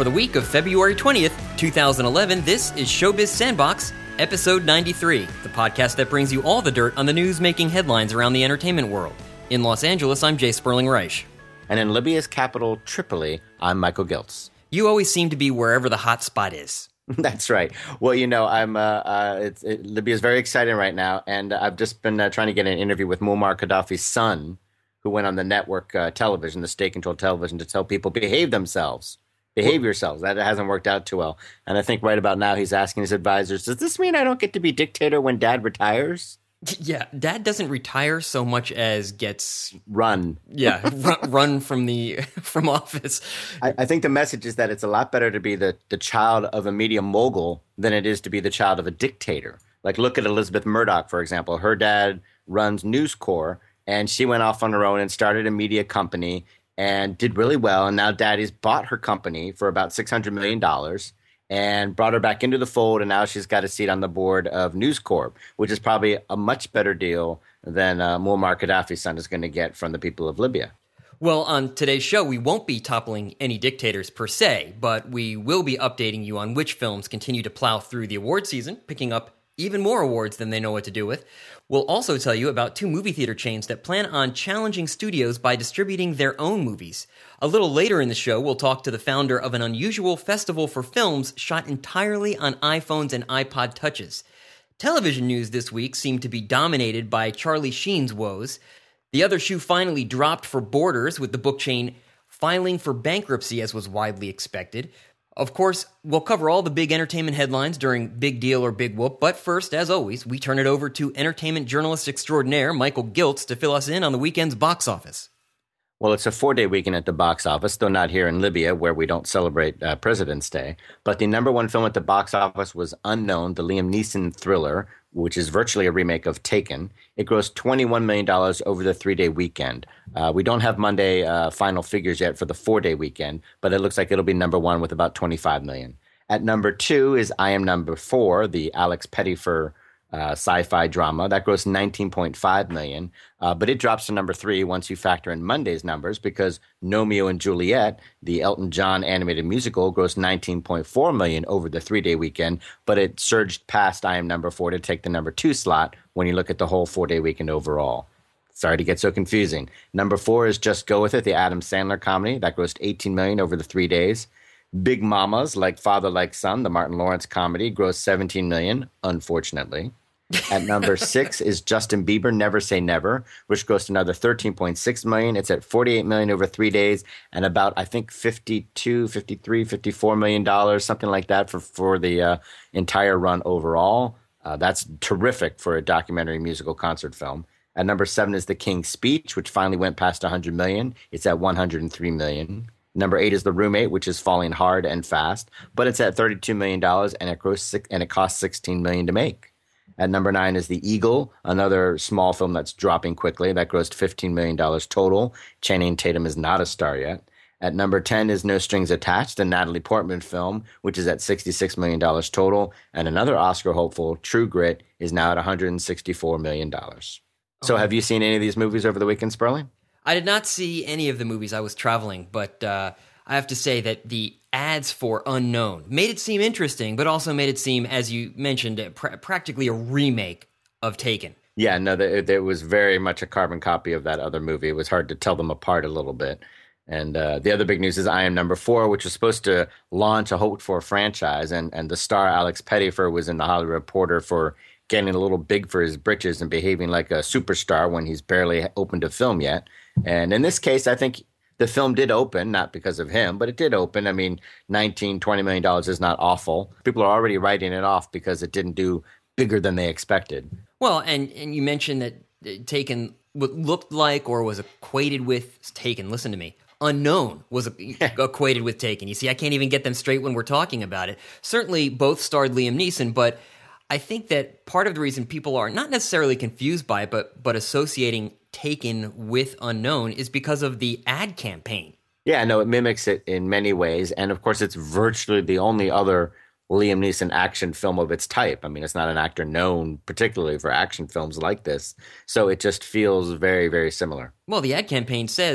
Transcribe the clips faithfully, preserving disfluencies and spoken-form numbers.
For the week of February twentieth, twenty eleven, this is Showbiz Sandbox, episode ninety-three, the podcast that brings you all the dirt on the news making headlines around the entertainment world. In Los Angeles, I'm Jay Sperling Reich. And in Libya's capital, Tripoli, I'm Michael Giltz. You always seem to be wherever the hot spot is. That's right. Well, you know, I'm uh, uh, it's, it, Libya's very exciting right now, and I've just been uh, trying to get an interview with Muammar Gaddafi's son, who went on the network uh, television, the state-controlled television, to tell people, behave themselves. Behave well, yourselves. That hasn't worked out too well. And I think right about now he's asking his advisors, does this mean I don't get to be dictator when Dad retires? Yeah, Dad doesn't retire so much as gets run. Yeah, run, run from the from office. I, I think the message is that it's a lot better to be the, the child of a media mogul than it is to be the child of a dictator. Like, look at Elizabeth Murdoch, for example. Her dad runs News Corp, and she went off on her own and started a media company and did really well. And now Daddy's bought her company for about six hundred million dollars. And brought her back into the fold, and now she's got a seat on the board of News Corp, which is probably a much better deal than uh, Muammar Gaddafi's son is going to get from the people of Libya. Well, on today's show, we won't be toppling any dictators per se, but we will be updating you on which films continue to plow through the award season, picking up even more awards than they know what to do with. We'll also tell you about two movie theater chains that plan on challenging studios by distributing their own movies. A little later in the show, we'll talk to the founder of an unusual festival for films shot entirely on iPhones and iPod Touches. Television news this week seemed to be dominated by Charlie Sheen's woes. The other shoe finally dropped for Borders, with the book chain filing for bankruptcy as was widely expected. Of course, we'll cover all the big entertainment headlines during Big Deal or Big Whoop, but first, as always, we turn it over to entertainment journalist extraordinaire Michael Giltz to fill us in on the weekend's box office. Well, it's a four-day weekend at the box office, though not here in Libya, where we don't celebrate uh, President's Day. But the number one film at the box office was Unknown, the Liam Neeson thriller, which is virtually a remake of Taken. It grossed twenty-one million dollars over the three-day weekend. Uh, we don't have Monday uh, final figures yet for the four-day weekend, but it looks like it'll be number one with about twenty-five million dollars. At number two is I Am Number Four, the Alex Pettyfer Uh, sci-fi drama. That grossed nineteen point five million dollars, uh, but it drops to number three once you factor in Monday's numbers, because Romeo and Juliet, the Elton John animated musical, grossed nineteen point four million dollars over the three-day weekend, but it surged past I Am Number Four to take the number two slot when you look at the whole four-day weekend overall. Sorry to get so confusing. Number four is Just Go With It, the Adam Sandler comedy. That grossed eighteen million dollars over the three days. Big Mamas, Like Father Like Son, the Martin Lawrence comedy, grossed seventeen million dollars, unfortunately. At number six is Justin Bieber, Never Say Never, which grossed another thirteen point six million dollars. It's at forty-eight million dollars over three days and about, I think, fifty-two, fifty-three, fifty-four million dollars, something like that for, for the uh, entire run overall. Uh, that's terrific for a documentary musical concert film. At number seven is The King's Speech, which finally went past one hundred million dollars. It's at one hundred three million dollars. Number eight is The Roommate, which is falling hard and fast, but it's at thirty-two million dollars and it grossed six, and it cost sixteen million dollars to make. At number nine is The Eagle, another small film that's dropping quickly. That grossed fifteen million dollars total. Channing Tatum is not a star yet. At number ten is No Strings Attached, a Natalie Portman film, which is at sixty-six million dollars total. And another Oscar hopeful, True Grit, is now at one hundred sixty-four million dollars. So have you seen any of these movies over the weekend, Sperling? I did not see any of the movies. I was traveling, but uh, I have to say that the ads for Unknown made it seem interesting, but also made it seem, as you mentioned, pr- practically a remake of Taken. Yeah, no, there was very much a carbon copy of that other movie. It was hard to tell them apart a little bit. And uh, the other big news is I Am Number Four, which was supposed to launch a hoped-for franchise, and, and the star Alex Pettyfer was in the Hollywood Reporter for getting a little big for his britches and behaving like a superstar when he's barely opened a film yet. And in this case, I think the film did open, not because of him, but it did open. I mean, nineteen, twenty million dollars is not awful. People are already writing it off because it didn't do bigger than they expected. Well, and, and you mentioned that Taken what looked like or was equated with Taken. Listen to me. Unknown was equated with Taken. You see, I can't even get them straight when we're talking about it. Certainly, both starred Liam Neeson, but I think that part of the reason people are not necessarily confused by it, but but associating Taken with Unknown is because of the ad campaign. Yeah, no, it mimics it in many ways. And of course, it's virtually the only other Liam Neeson action film of its type. I mean, it's not an actor known particularly for action films like this. So it just feels very, very similar. Well, the ad campaign says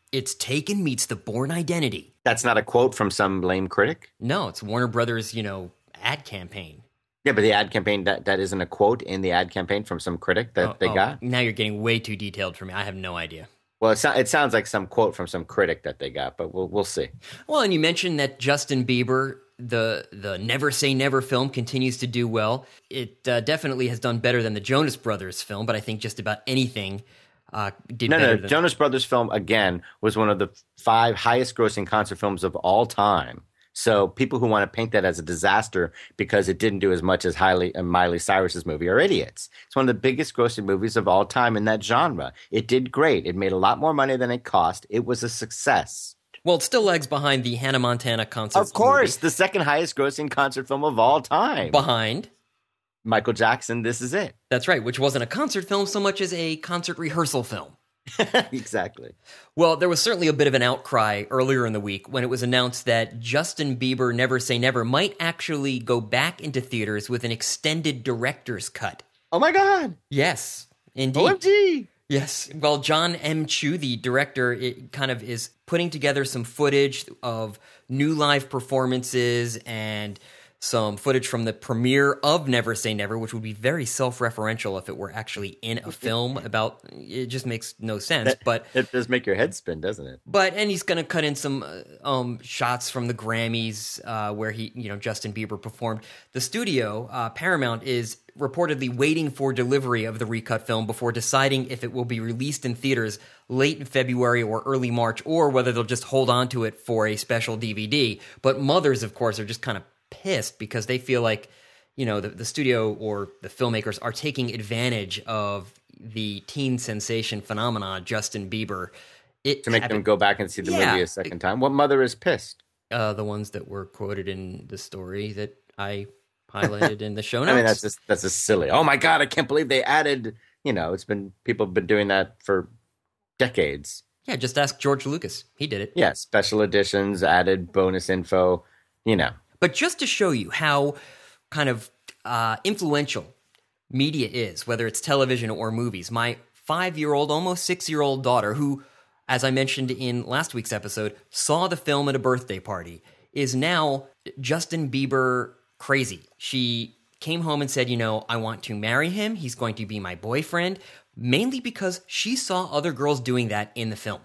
It's Taken meets The Bourne Identity. That's not a quote from some lame critic? No, it's Warner Brothers, you know, ad campaign. Yeah, but the ad campaign, that, that isn't a quote in the ad campaign from some critic that oh, they oh, got? Now you're getting way too detailed for me. I have no idea. Well, it, so, it sounds like some quote from some critic that they got, but we'll we'll see. Well, and you mentioned that Justin Bieber, the the Never Say Never film, continues to do well. It uh, definitely has done better than the Jonas Brothers film, but I think just about anything uh, did no, better. No, than Jonas Brothers film, again, was one of the five highest-grossing concert films of all time. So people who want to paint that as a disaster because it didn't do as much as Hailey, uh, Miley Cyrus's movie are idiots. It's one of the biggest grossing movies of all time in that genre. It did great. It made a lot more money than it cost. It was a success. Well, it still lags behind the Hannah Montana concert. Of course, movie. The second highest grossing concert film of all time. Behind Michael Jackson, This Is It. That's right, which wasn't a concert film so much as a concert rehearsal film. Exactly. Well, there was certainly a bit of an outcry earlier in the week when it was announced that Justin Bieber Never Say Never might actually go back into theaters with an extended director's cut. Oh my God. Yes, indeed. O M G. Yes. Well, John M. Chu, the director, it kind of is putting together some footage of new live performances and some footage from the premiere of Never Say Never, which would be very self-referential if it were actually in a film about, it just makes no sense. That, but it does make your head spin, doesn't it? But, and he's going to cut in some uh, um, shots from the Grammys uh, where he, you know, Justin Bieber performed. The studio, uh, Paramount, is reportedly waiting for delivery of the recut film before deciding if it will be released in theaters late in February or early March, or whether they'll just hold on to it for a special D V D. But mothers, of course, are just kind of pissed because they feel like, you know, the, the studio or the filmmakers are taking advantage of the teen sensation phenomenon, Justin Bieber. It to make happened, them go back and see the yeah, movie a second it, time. What mother is pissed? Uh, the ones that were quoted in the story that I highlighted in the show notes. I mean, that's just that's just silly. Oh my God, I can't believe they added. You know, it's been people have been doing that for decades. Yeah, just ask George Lucas. He did it. Yeah, special editions, added bonus info. You know. But just to show you how kind of uh, influential media is, whether it's television or movies, my five-year-old, almost six-year-old daughter, who, as I mentioned in last week's episode, saw the film at a birthday party, is now Justin Bieber crazy. She came home and said, you know, I want to marry him. He's going to be my boyfriend, mainly because she saw other girls doing that in the film.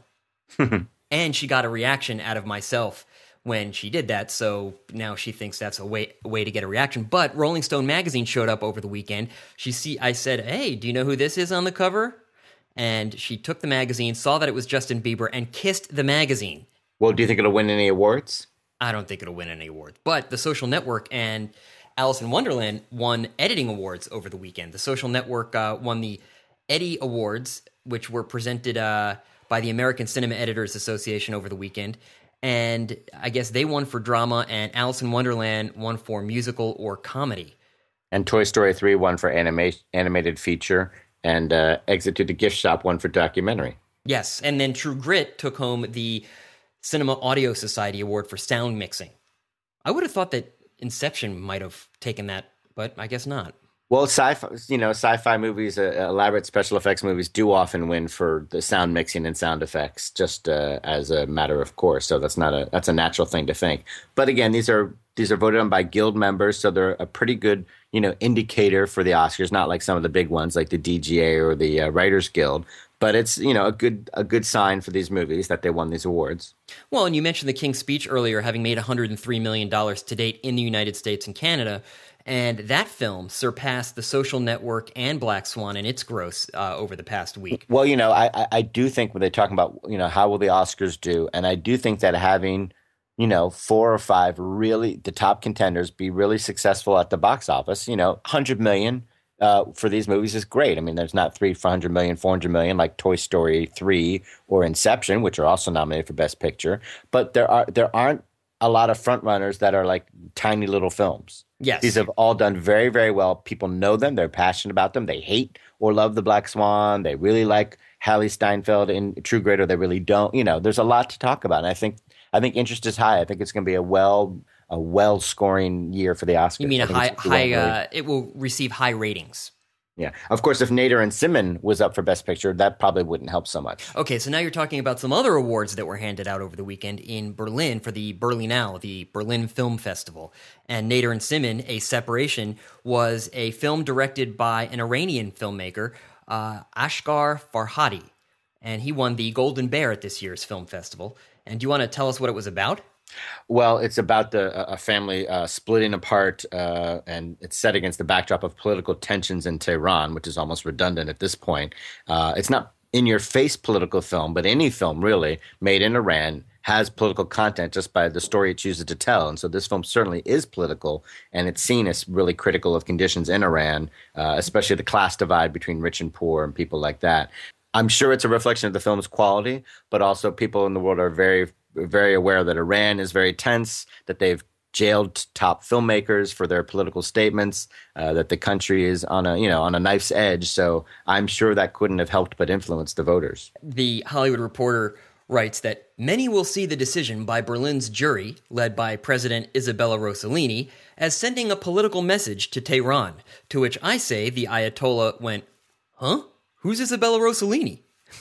And she got a reaction out of myself when she did that, so now she thinks that's a way a way to get a reaction. But Rolling Stone magazine showed up over the weekend. She see, I said, hey, do you know who this is on the cover? And she took the magazine, saw that it was Justin Bieber, and kissed the magazine. Well, do you think it'll win any awards? I don't think it'll win any awards. But The Social Network and Alice in Wonderland won editing awards over the weekend. The Social Network uh, won the Eddie Awards, which were presented uh, by the American Cinema Editors Association over the weekend. And I guess they won for drama, and Alice in Wonderland won for musical or comedy. And Toy Story three won for anima- animated feature, and uh, Exit to the Gift Shop won for documentary. Yes, and then True Grit took home the Cinema Audio Society Award for sound mixing. I would have thought that Inception might have taken that, but I guess not. Well, sci-fi, you know, sci-fi movies, uh, elaborate special effects movies do often win for the sound mixing and sound effects, just uh, as a matter of course. So that's not a that's a natural thing to think. But again, these are these are voted on by guild members, so they're a pretty good, you know, indicator for the Oscars. Not like some of the big ones, like the D G A or the uh, Writers Guild. But it's, you know, a good a good sign for these movies that they won these awards. Well, and you mentioned The King's Speech earlier, having made one hundred three million dollars to date in the United States and Canada. And that film surpassed The Social Network and Black Swan in its gross uh, over the past week. Well, you know, I, I, I do think when they're talking about, you know, how will the Oscars do? And I do think that having, you know, four or five really, the top contenders be really successful at the box office, you know, one hundred million uh, for these movies is great. I mean, there's not three for one hundred million, four hundred million like Toy Story three or Inception, which are also nominated for Best Picture. But there are there aren't a lot of frontrunners that are like tiny little films. Yes. These have all done very, very well. People know them. They're passionate about them. They hate or love the Black Swan. They really like Hallie Steinfeld in True Grit, or they really don't. You know, there's a lot to talk about. And I think I think interest is high. I think it's going to be a well a well scoring year for the Oscars. You mean a high high? Uh, it will receive high ratings. Yeah. Of course, if Nader and Simon was up for Best Picture, that probably wouldn't help so much. Okay, so now you're talking about some other awards that were handed out over the weekend in Berlin for the Berlinale, the Berlin Film Festival. And Nader and Simon, A Separation, was a film directed by an Iranian filmmaker, uh, Asghar Farhadi. And he won the Golden Bear at this year's film festival. And do you want to tell us what it was about? Well, it's about the a family uh, splitting apart, uh, and it's set against the backdrop of political tensions in Tehran, which is almost redundant at this point. Uh, it's not in-your-face political film, but any film really made in Iran has political content just by the story it chooses to tell. And so this film certainly is political, and it's seen as really critical of conditions in Iran, uh, especially the class divide between rich and poor and people like that. I'm sure it's a reflection of the film's quality, but also people in the world are very very aware that Iran is very tense, that they've jailed top filmmakers for their political statements, uh, that the country is on a you know on a knife's edge. So I'm sure that couldn't have helped but influence the voters. The Hollywood Reporter writes that many will see the decision by Berlin's jury, led by President Isabella Rossellini, as sending a political message to Tehran. To which I say the Ayatollah went, "Huh? Who's Isabella Rossellini?"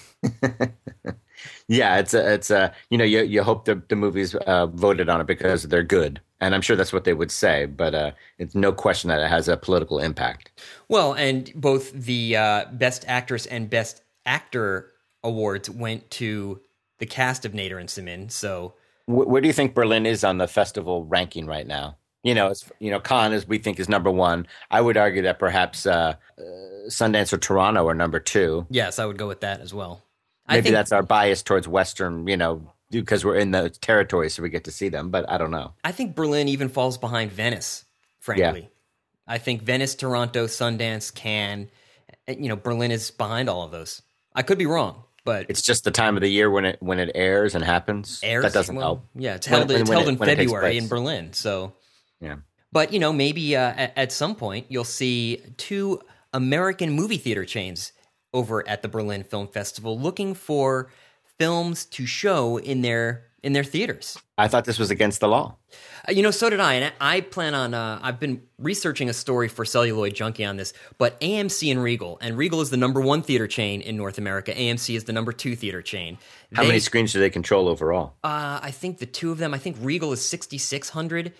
Yeah, it's a, it's a, you know, you you hope the the movies uh, voted on it because they're good, and I'm sure that's what they would say. But uh, it's no question that it has a political impact. Well, and both the uh, Best Actress and Best Actor awards went to the cast of Nader and Simon. So, w- where do you think Berlin is on the festival ranking right now? You know, it's, you know, Cannes, as we think, is number one. I would argue that perhaps uh, uh, Sundance or Toronto are number two. Yes, I would go with that as well. Maybe I think, that's our bias towards Western, you know, because we're in the territory, so we get to see them. But I don't know. I think Berlin even falls behind Venice, frankly. Yeah. I think Venice, Toronto, Sundance, Cannes, you know, Berlin is behind all of those. I could be wrong, but it's just the time of the year when it when it airs and happens. Airs, that doesn't well, help. Yeah, it's held, when, it's held it, in February in Berlin. So, yeah. But you know, maybe uh, at, at some point you'll see two American movie theater chains over at the Berlin Film Festival looking for films to show in their in their theaters. I thought this was against the law. Uh, you know, so did I. And I, I plan on, uh, I've been researching a story for Celluloid Junkie on this, but A M C and Regal, and Regal is the number one theater chain in North America. A M C is the number two theater chain. How they, many screens do they control overall? Uh, I think the two of them, I think Regal is sixty-six hundred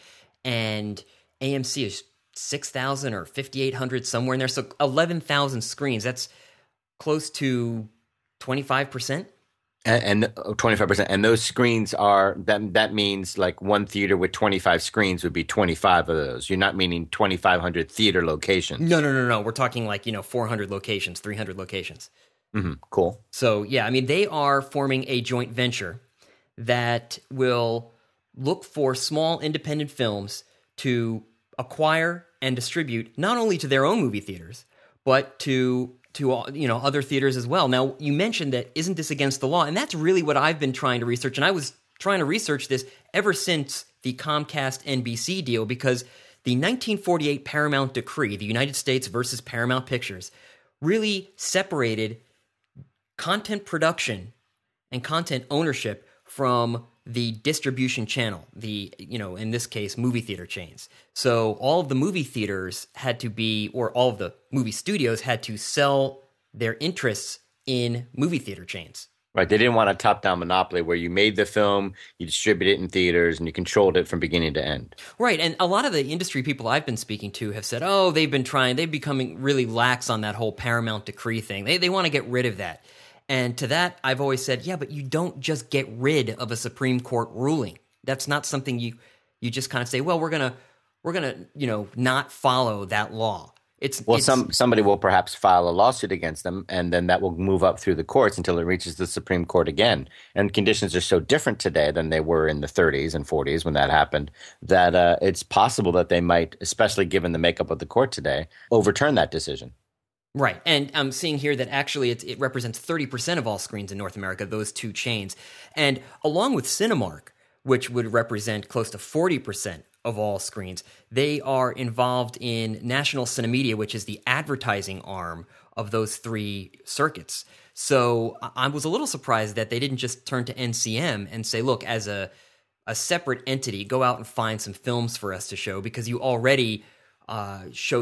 and A M C is six thousand or fifty-eight hundred, somewhere in there. So eleven thousand screens. That's close to twenty-five percent. And, and twenty-five percent. And those screens are, that that means like one theater with twenty-five screens would be twenty-five of those. You're not meaning twenty-five hundred theater locations. No, no, no, no. We're talking like, you know, four hundred locations, three hundred locations. Mm-hmm. Cool. So, yeah, I mean, they are forming a joint venture that will look for small independent films to acquire and distribute not only to their own movie theaters, but to to you know other theaters as well. Now, you mentioned that isn't this against the law? And that's really what I've been trying to research. And I was trying to research this ever since the Comcast N B C deal, because the nineteen forty-eight Paramount Decree, the United States versus Paramount Pictures, really separated content production and content ownership from the distribution channel, the, you know, in this case, movie theater chains. So all of the movie theaters had to be, or all of the movie studios had to sell their interests in movie theater chains. Right. They didn't want a top-down monopoly where you made the film, you distribute it in theaters, and you controlled it from beginning to end. Right. And a lot of the industry people I've been speaking to have said, oh, they've been trying, they've becoming really lax on that whole Paramount Decree thing. They, they want to get rid of that. And to that, I've always said, yeah, but you don't just get rid of a Supreme Court ruling. That's not something you you just kind of say, well, we're gonna we're gonna you know not follow that law. It's well, it's, some somebody will perhaps file a lawsuit against them, and then that will move up through the courts until it reaches the Supreme Court again. And conditions are so different today than they were in the thirties and forties when that happened, that uh, it's possible that they might, especially given the makeup of the court today, overturn that decision. Right. And I'm seeing here that actually it, it represents thirty percent of all screens in North America, those two chains. And along with Cinemark, which would represent close to forty percent of all screens, they are involved in National Cinemedia, which is the advertising arm of those three circuits. So I was a little surprised that they didn't just turn to N C M and say, look, as a, a separate entity, go out and find some films for us to show, because you already uh, show them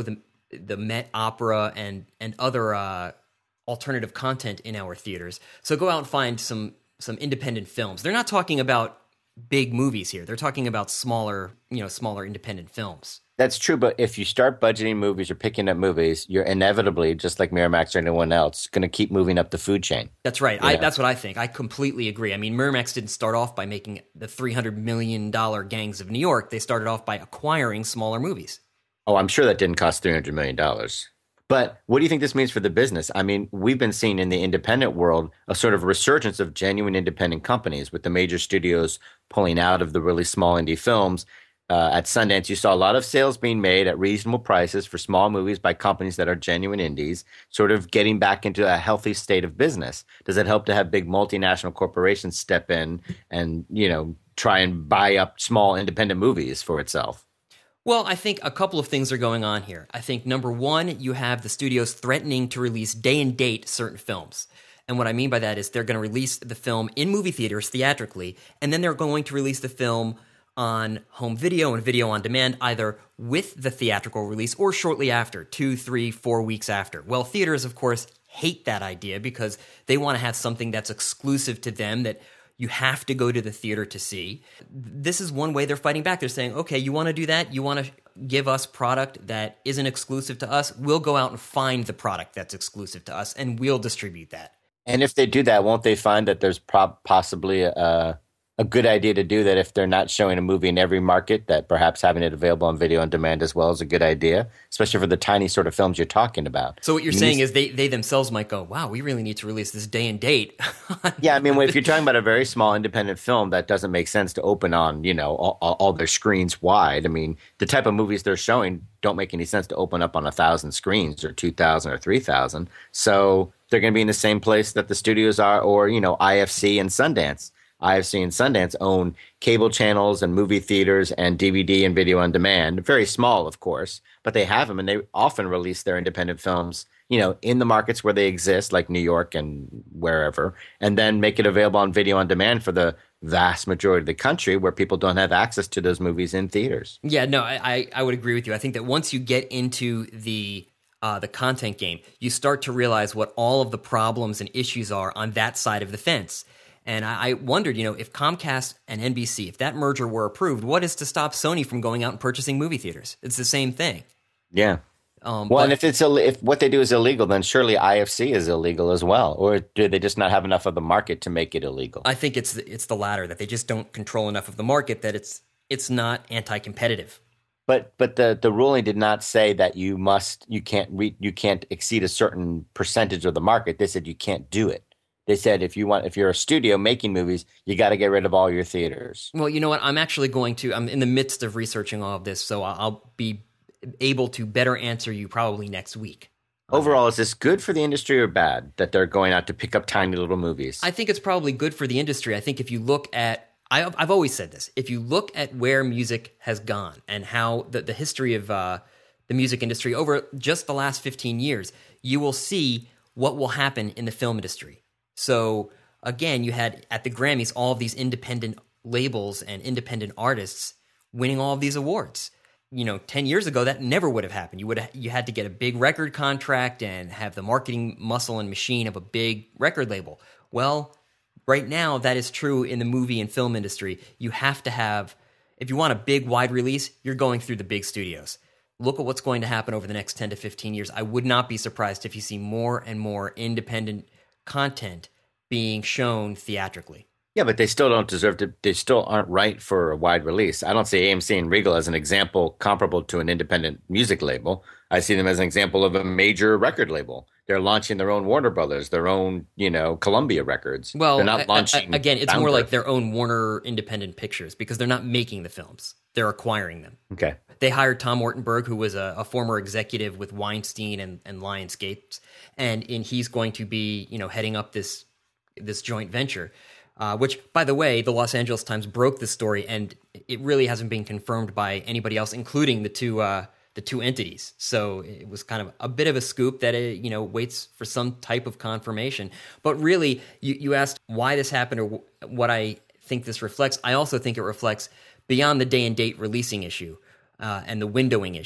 the Met Opera and and other uh, alternative content in our theaters. So go out and find some some independent films. They're not talking about big movies here. They're talking about smaller, you know, smaller independent films. That's true, but if you start budgeting movies or picking up movies, you're inevitably, just like Miramax or anyone else, going to keep moving up the food chain. That's right. I, that's what I think. I completely agree. I mean, Miramax didn't start off by making the three hundred million dollars Gangs of New York. They started off by acquiring smaller movies. Oh, I'm sure that didn't cost three hundred million dollars. But what do you think this means for the business? I mean, we've been seeing in the independent world a sort of resurgence of genuine independent companies with the major studios pulling out of the really small indie films. Uh, at Sundance, you saw a lot of sales being made at reasonable prices for small movies by companies that are genuine indies, sort of getting back into a healthy state of business. Does it help to have big multinational corporations step in and, you know, try and buy up small independent movies for itself? Well, I think a couple of things are going on here. I think, number one, you have the studios threatening to release day and date certain films. And what I mean by that is they're going to release the film in movie theaters theatrically, and then they're going to release the film on home video and video on demand, either with the theatrical release or shortly after, two, three, four weeks after. Well, theaters, of course, hate that idea because they want to have something that's exclusive to them that you have to go to the theater to see. This is one way they're fighting back. They're saying, okay, you want to do that? You want to give us product that isn't exclusive to us? We'll go out and find the product that's exclusive to us, and we'll distribute that. And if they do that, won't they find that there's pro- possibly a, a good idea to do that if they're not showing a movie in every market, that perhaps having it available on video on demand as well is a good idea, especially for the tiny sort of films you're talking about. So what you're saying is they, they themselves might go, wow, we really need to release this day and date. Yeah, I mean, if you're talking about a very small independent film, that doesn't make sense to open on, you know, all, all their screens wide. I mean, the type of movies they're showing don't make any sense to open up on a thousand screens or two thousand or three thousand. So they're going to be in the same place that the studios are, or, you know, I F C and Sundance. I F C and Sundance own cable channels and movie theaters and D V D and video on demand. Very small, of course, but they have them, and they often release their independent films, you know, in the markets where they exist, like New York and wherever, and then make it available on video on demand for the vast majority of the country where people don't have access to those movies in theaters. Yeah, no, I, I would agree with you. I think that once you get into the uh, the content game, you start to realize what all of the problems and issues are on that side of the fence. And I wondered, you know, if Comcast and N B C, if that merger were approved, what is to stop Sony from going out and purchasing movie theaters? It's the same thing. Yeah. Um, well, but, and if it's if what they do is illegal, then surely I F C is illegal as well. Or do they just not have enough of the market to make it illegal? I think it's it's the latter, that they just don't control enough of the market, that it's it's not anti-competitive. But but the, the ruling did not say that you must you can't re, you can't exceed a certain percentage of the market. They said you can't do it. They said if you want, if you're a studio making movies, you got to get rid of all your theaters. Well, you know what? I'm actually going to. I'm in the midst of researching all of this, so I'll be able to better answer you probably next week. Overall, is this good for the industry or bad that they're going out to pick up tiny little movies? I think it's probably good for the industry. I think if you look at, I, I've always said this, if you look at where music has gone and how the, the history of uh, the music industry over just the last fifteen years, you will see what will happen in the film industry. So again, you had at the Grammys all of these independent labels and independent artists winning all of these awards. You know, ten years ago, that never would have happened. You would have, you had to get a big record contract and have the marketing muscle and machine of a big record label. Well, right now, that is true in the movie and film industry. You have to have, if you want a big, wide release, you're going through the big studios. Look at what's going to happen over the next ten to fifteen years. I would not be surprised if you see more and more independent content being shown theatrically. Yeah, but they still don't deserve to, they still aren't right for a wide release. I don't see A M C and Regal as an example comparable to an independent music label. I see them as an example of a major record label. They're launching their own Warner Brothers, their own, you know, Columbia Records. Well, they're not launching. I, I, again, it's Founder. more like their own Warner Independent Pictures because they're not making the films. They're acquiring them. Okay. They hired Tom Ortenberg, who was a, a former executive with Weinstein and, and Lionsgate, and, and he's going to be, you know, heading up this this joint venture. Uh, which, by the way, the Los Angeles Times broke this story, and it really hasn't been confirmed by anybody else, including the two uh, the two entities. So it was kind of a bit of a scoop that it, you know, waits for some type of confirmation. But really, you, you asked why this happened or w- what I think this reflects. I also think it reflects beyond the day and date releasing issue uh, and the windowing issue.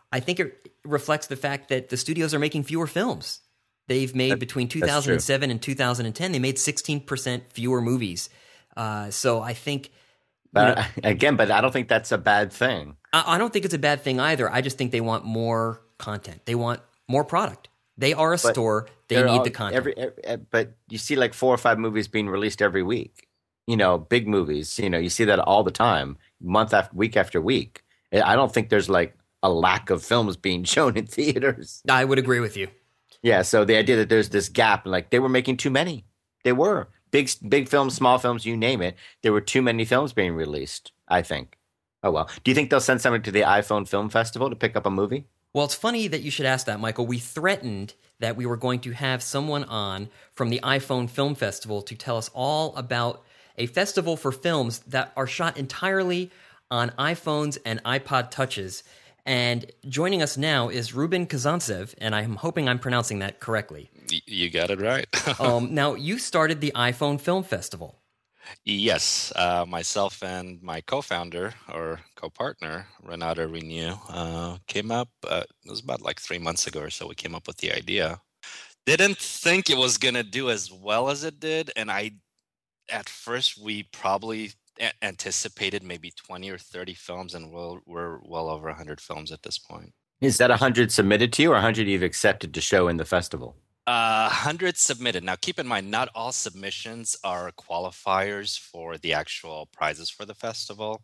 I think it reflects the fact that the studios are making fewer films. They've made That- between two that's thousand seven and two thousand ten, they made sixteen percent fewer movies. Uh, so I think, you But know, again, but I don't think that's a bad thing. I, I don't think it's a bad thing either. I just think they want more content. They want more product. They are a But store. They They're need all- the content. Every, every, but you see like four or five movies being released every week. You know, big movies. You know, you see that all the time, month after week after week. I don't think there's like a lack of films being shown in theaters. I would agree with you. Yeah, so the idea that there's this gap, like they were making too many. They were big, big films, small films, you name it. There were too many films being released. I think. Oh well. Do you think they'll send somebody to the iPhone Film Festival to pick up a movie? Well, it's funny that you should ask that, Michael. We threatened that we were going to have someone on from the iPhone Film Festival to tell us all about a festival for films that are shot entirely on iPhones and iPod Touches. And joining us now is Ruben Kazantsev, and I'm hoping I'm pronouncing that correctly. Y- You got it right. um, now, you started the iPhone Film Festival. Yes, uh, myself and my co-founder or co-partner, Renata Renew, uh, came up. Uh, it was about like three months ago or so. We came up with the idea. Didn't think it was gonna do as well as it did, and I, at first, we probably a- anticipated maybe twenty or thirty films, and we'll, we're well over one hundred films at this point. Is that one hundred submitted to you or one hundred you've accepted to show in the festival? Uh, one hundred submitted. Now, keep in mind, not all submissions are qualifiers for the actual prizes for the festival.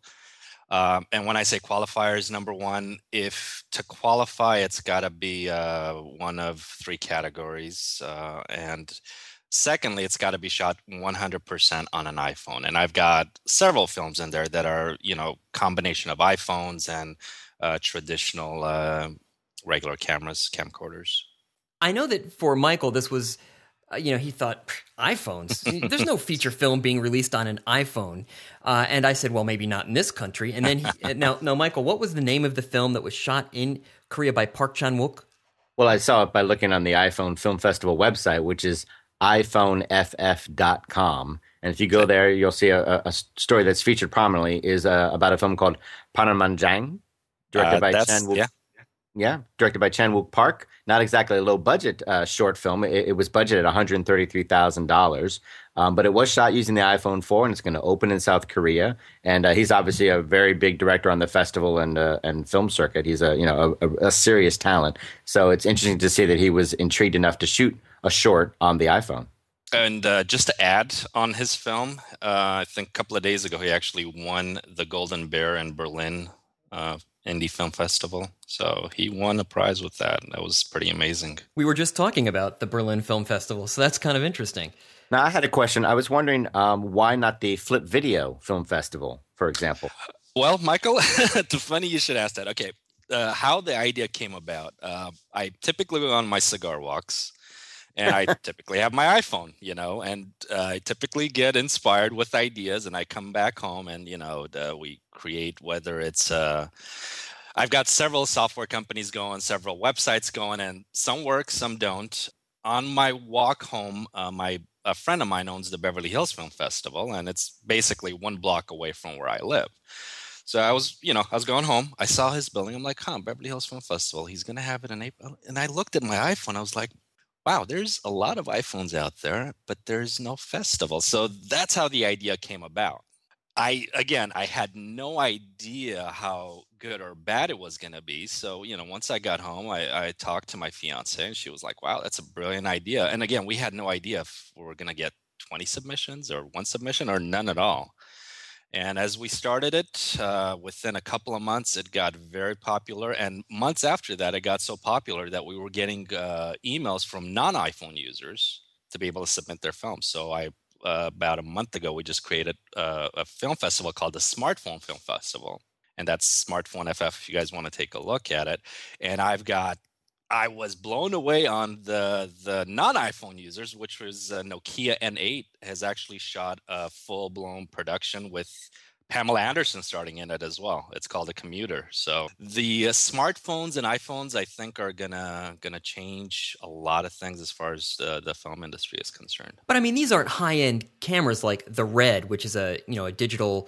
Um, and when I say qualifiers, number one, if to qualify, it's got to be uh, one of three categories. Uh, and secondly, it's got to be shot one hundred percent on an iPhone. And I've got several films in there that are, you know, combination of iPhones and uh, traditional uh, regular cameras, camcorders. I know that for Michael, this was, uh, you know, he thought, iPhones? There's no feature film being released on an iPhone. Uh, and I said, well, maybe not in this country. And then, he, now, now, Michael, what was the name of the film that was shot in Korea by Park Chan-wook? Well, I saw it by looking on the iPhone Film Festival website, which is iphone f f dot com. And if you go there, you'll see a, a story that's featured prominently is uh, about a film called Panamanjang, directed Uh, by that's- Chan Wook. yeah. Yeah, directed by Chan Wook Park. Not exactly a low budget uh, short film. It, it was budgeted at one hundred thirty-three thousand dollars, um, but it was shot using the iPhone four, and it's going to open in South Korea. And uh, he's obviously a very big director on the festival and uh, and film circuit. He's a you know a, a serious talent. So it's interesting to see that he was intrigued enough to shoot a short on the iPhone. And uh, just to add on his film, uh, I think a couple of days ago, he actually won the Golden Bear in Berlin uh, Indie Film Festival. So he won a prize with that. That was pretty amazing. We were just talking about the Berlin Film Festival, so that's kind of interesting. Now, I had a question. I was wondering um, why not the Flip Video Film Festival, for example? Well, Michael, it's funny you should ask that. Okay, uh, how the idea came about. Uh, I typically go on my cigar walks, and I typically have my iPhone, you know, and uh, I typically get inspired with ideas, and I come back home and, you know, the, we create, whether it's, uh, I've got several software companies going, several websites going, and some work, some don't. On my walk home, uh, my a friend of mine owns the Beverly Hills Film Festival, and it's basically one block away from where I live. So I was, you know, I was going home. I saw his building. I'm like, huh, Beverly Hills Film Festival. He's going to have it in April. And I looked at my iPhone. I was like, wow, there's a lot of iPhones out there, but there's no festival. So that's how the idea came about. I, again, I had no idea how good or bad it was going to be. So, you know, once I got home, I, I talked to my fiance and she was like, wow, that's a brilliant idea. And again, we had no idea if we were going to get twenty submissions or one submission or none at all. And as we started it, uh, within a couple of months, it got very popular. And months after that, it got so popular that we were getting uh, emails from non-iPhone users to be able to submit their films. So I, uh, about a month ago, we just created uh, a film festival called the Smartphone Film Festival. And that's Smartphone F F if you guys want to take a look at it. And I've got I was blown away on the the non-iPhone users, which was uh, Nokia N eight has actually shot a full-blown production with Pamela Anderson starting in it as well. It's called A Commuter. So the uh, smartphones and iPhones, I think, are gonna gonna change a lot of things as far as uh, the film industry is concerned. But I mean, these aren't high-end cameras like the Red, which is a you know a digital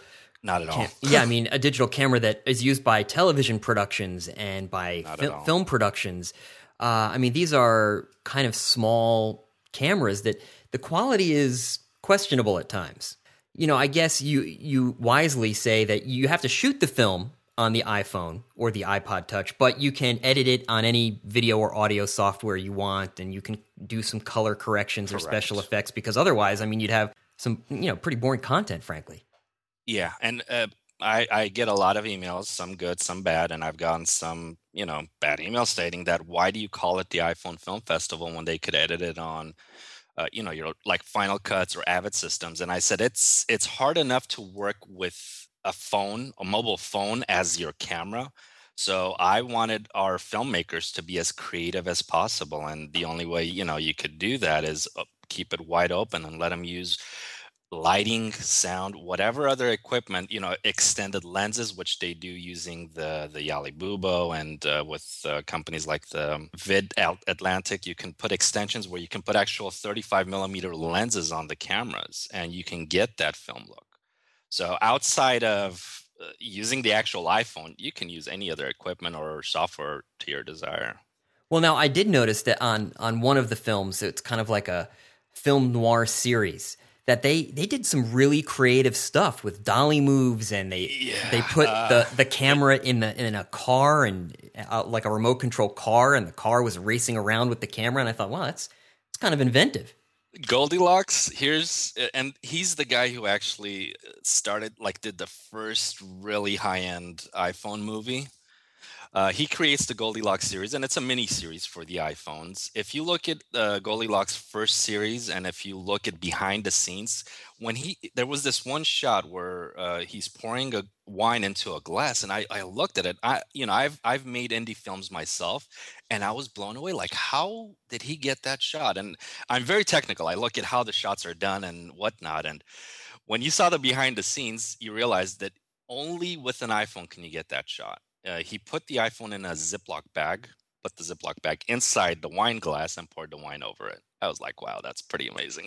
Not at all. Cam- yeah, I mean, a digital camera that is used by television productions and by Not fi- at all. film productions. Uh, I mean, these are kind of small cameras that the quality is questionable at times. You know, I guess you you wisely say that you have to shoot the film on the iPhone or the iPod Touch, but you can edit it on any video or audio software you want, and you can do some color corrections Correct. or special effects, because otherwise, I mean, you'd have some, you know, pretty boring content, frankly. Yeah, and uh, I, I get a lot of emails, some good, some bad, and I've gotten some, you know, bad emails stating that why do you call it the iPhone Film Festival when they could edit it on, uh, you know, your like Final Cuts or Avid systems? And I said it's it's hard enough to work with a phone, a mobile phone as your camera. So I wanted our filmmakers to be as creative as possible, and the only way, you know, you could do that is uh, keep it wide open and let them use lighting, sound, whatever other equipment, you know, extended lenses, which they do using the the Yali Bubo, and uh, with uh, companies like the Vid Atlantic, you can put extensions where you can put actual thirty-five millimeter lenses on the cameras, and you can get that film look. So outside of uh, using the actual iPhone, you can use any other equipment or software to your desire. Well, now I did notice that on on one of the films, it's kind of like a film noir series, that they they did some really creative stuff with dolly moves, and they Yeah, they put uh, the the camera in the in a car, and uh, like a remote control car, and the car was racing around with the camera, and I thought, wow, that's it's kind of inventive. Goldilocks, here's and he's the guy who actually started like did the first really high-end iPhone movie. Uh, he creates the Goldilocks series, and it's a mini series for the iPhones. If you look at uh, Goldilocks' first series, and if you look at behind the scenes, when he there was this one shot where uh, he's pouring a wine into a glass, and I, I looked at it. I you know I've I've made indie films myself, and I was blown away. Like, how did he get that shot? And I'm very technical. I look at how the shots are done and whatnot. And when you saw the behind the scenes, you realize that only with an iPhone can you get that shot. Uh, he put the iPhone in a Ziploc bag, put the Ziploc bag inside the wine glass, and poured the wine over it. I was like, wow, that's pretty amazing.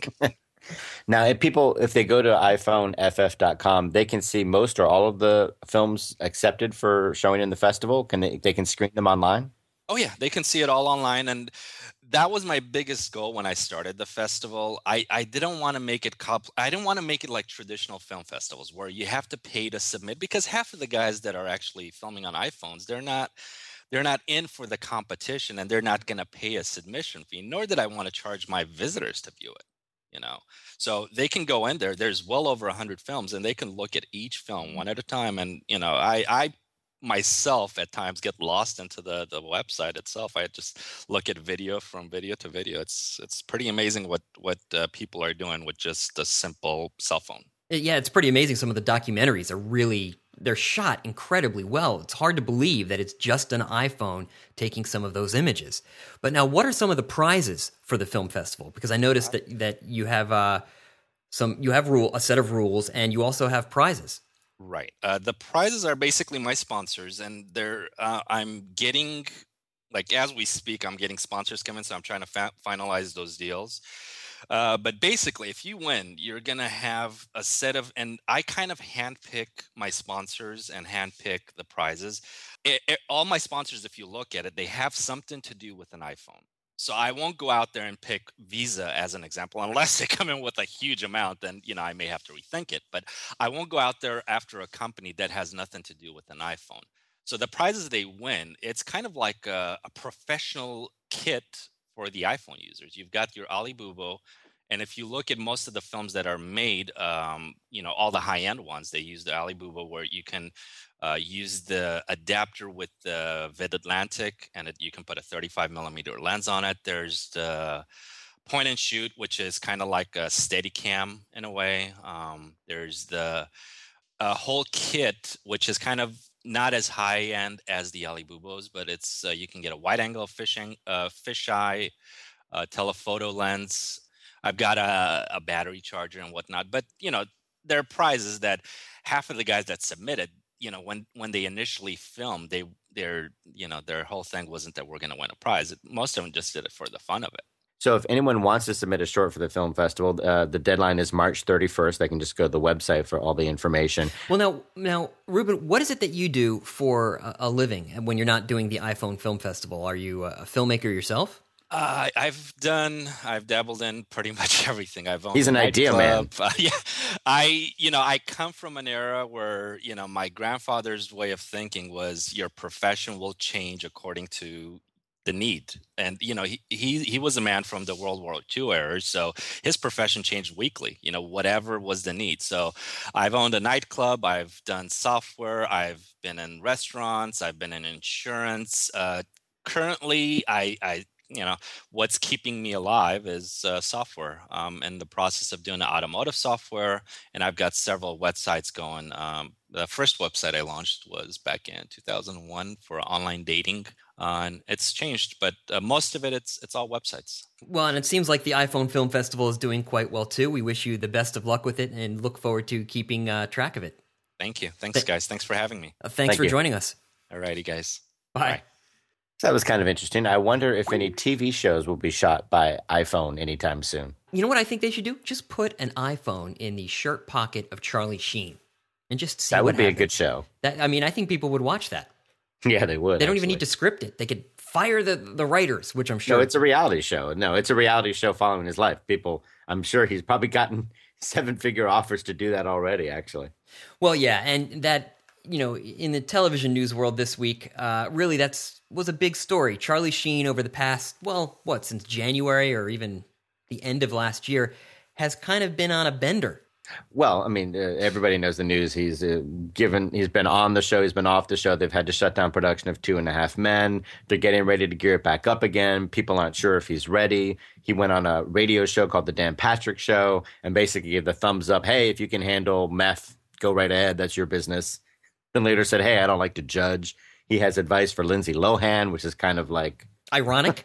Now, if people, if they go to iPhone F F dot com, they can see most or all of the films accepted for showing in the festival. Can they? They can screen them online. Oh yeah, they can see it all online, and that was my biggest goal when I started the festival. I, I didn't want to make it compl- I didn't want to make it like traditional film festivals where you have to pay to submit, because half of the guys that are actually filming on iPhones, they're not they're not in for the competition, and they're not going to pay a submission fee. Nor did I want to charge my visitors to view it. You know, so they can go in there. There's well over a hundred films, and they can look at each film one at a time. And you know, I I myself at times get lost into the the website itself. I just look at video from video to video. It's it's pretty amazing what what uh, people are doing with just a simple cell phone. Yeah, it's pretty amazing. Some of the documentaries are really, they're shot incredibly well. It's hard to believe that it's just an iPhone taking some of those images. But now, what are some of the prizes for the film festival? Because I noticed that that you have uh, some, you have rule a set of rules, and you also have prizes. Right. Uh, the prizes are basically my sponsors, and they're uh, I'm getting, like as we speak, I'm getting sponsors coming, so I'm trying to fa- finalize those deals. Uh, but basically, if you win, you're gonna have a set of, and I kind of handpick my sponsors and handpick the prizes. It, it, all my sponsors, if you look at it, they have something to do with an iPhone. So I won't go out there and pick Visa as an example, unless they come in with a huge amount, then, you know, I may have to rethink it. But I won't go out there after a company that has nothing to do with an iPhone. So the prizes they win, it's kind of like a, a professional kit for the iPhone users. You've got your Ali Bubo, and if you look at most of the films that are made, um, you know, all the high-end ones, they use the Ali Bubo, where you can uh, use the adapter with the Vid Atlantic, and it, you can put a thirty-five millimeter lens on it. There's the point and shoot, which is kind of like a Steadicam in a way. Um, there's the uh, whole kit, which is kind of not as high end as the Ali Bubos, but it's uh, you can get a wide angle fishing, uh, fisheye, uh, telephoto lens. I've got a, a battery charger and whatnot. But you know, there are prizes that half of the guys that submitted, you know, when when they initially filmed, they their you know their whole thing wasn't that we're going to win a prize. Most of them just did it for the fun of it. So if anyone wants to submit a short for the film festival, uh, the deadline is March thirty-first. They can just go to the website for all the information. Well, now, now, Ruben, what is it that you do for a, a living when you're not doing the iPhone Film Festival? Are you a filmmaker yourself? Uh, I've done, I've dabbled in pretty much everything. I've owned He's an a idea nightclub. man. Uh, yeah, I, you know, I come from an era where, you know, my grandfather's way of thinking was your profession will change according to the need. And, you know, he, he, he was a man from the World War Two era. So his profession changed weekly, you know, whatever was the need. So I've owned a nightclub. I've done software. I've been in restaurants. I've been in insurance. Uh, currently, I, I, you know, what's keeping me alive is uh, software. I'm in the process of doing automotive software, and I've got several websites going. Um, the first website I launched was back in two thousand one for online dating, uh, and it's changed, but uh, most of it, it's it's all websites. Well, and it seems like the iPhone Film Festival is doing quite well, too. We wish you the best of luck with it and look forward to keeping uh, track of it. Thank you. Thanks, Th- guys. Thanks for having me. Uh, thanks Thank for you. joining us. All righty, guys. Bye. Bye. So that was kind of interesting. I wonder if any T V shows will be shot by iPhone anytime soon. You know what I think they should do? Just put an iPhone in the shirt pocket of Charlie Sheen and just see That what would be happens. a good show. That, I mean, I think people would watch that. Yeah, they would. They don't even actually. need to script it. They could fire the, the writers, which I'm sure. No, it's a reality show. No, it's a reality show following his life. People, I'm sure he's probably gotten seven-figure offers to do that already, actually. Well, yeah, and that, you know, in the television news world this week, uh, really that's was a big story. Charlie Sheen over the past, well, what, since January or even the end of last year, has kind of been on a bender. Well, I mean, uh, everybody knows the news. He's uh, given, he's been on the show, he's been off the show. They've had to shut down production of Two and a Half Men. They're getting ready to gear it back up again. People aren't sure if he's ready. He went on a radio show called The Dan Patrick Show and basically gave the thumbs up. Hey, if you can handle meth, go right ahead. That's your business. Then later said, hey, I don't like to judge. He has advice for Lindsay Lohan, which is kind of like Ironic.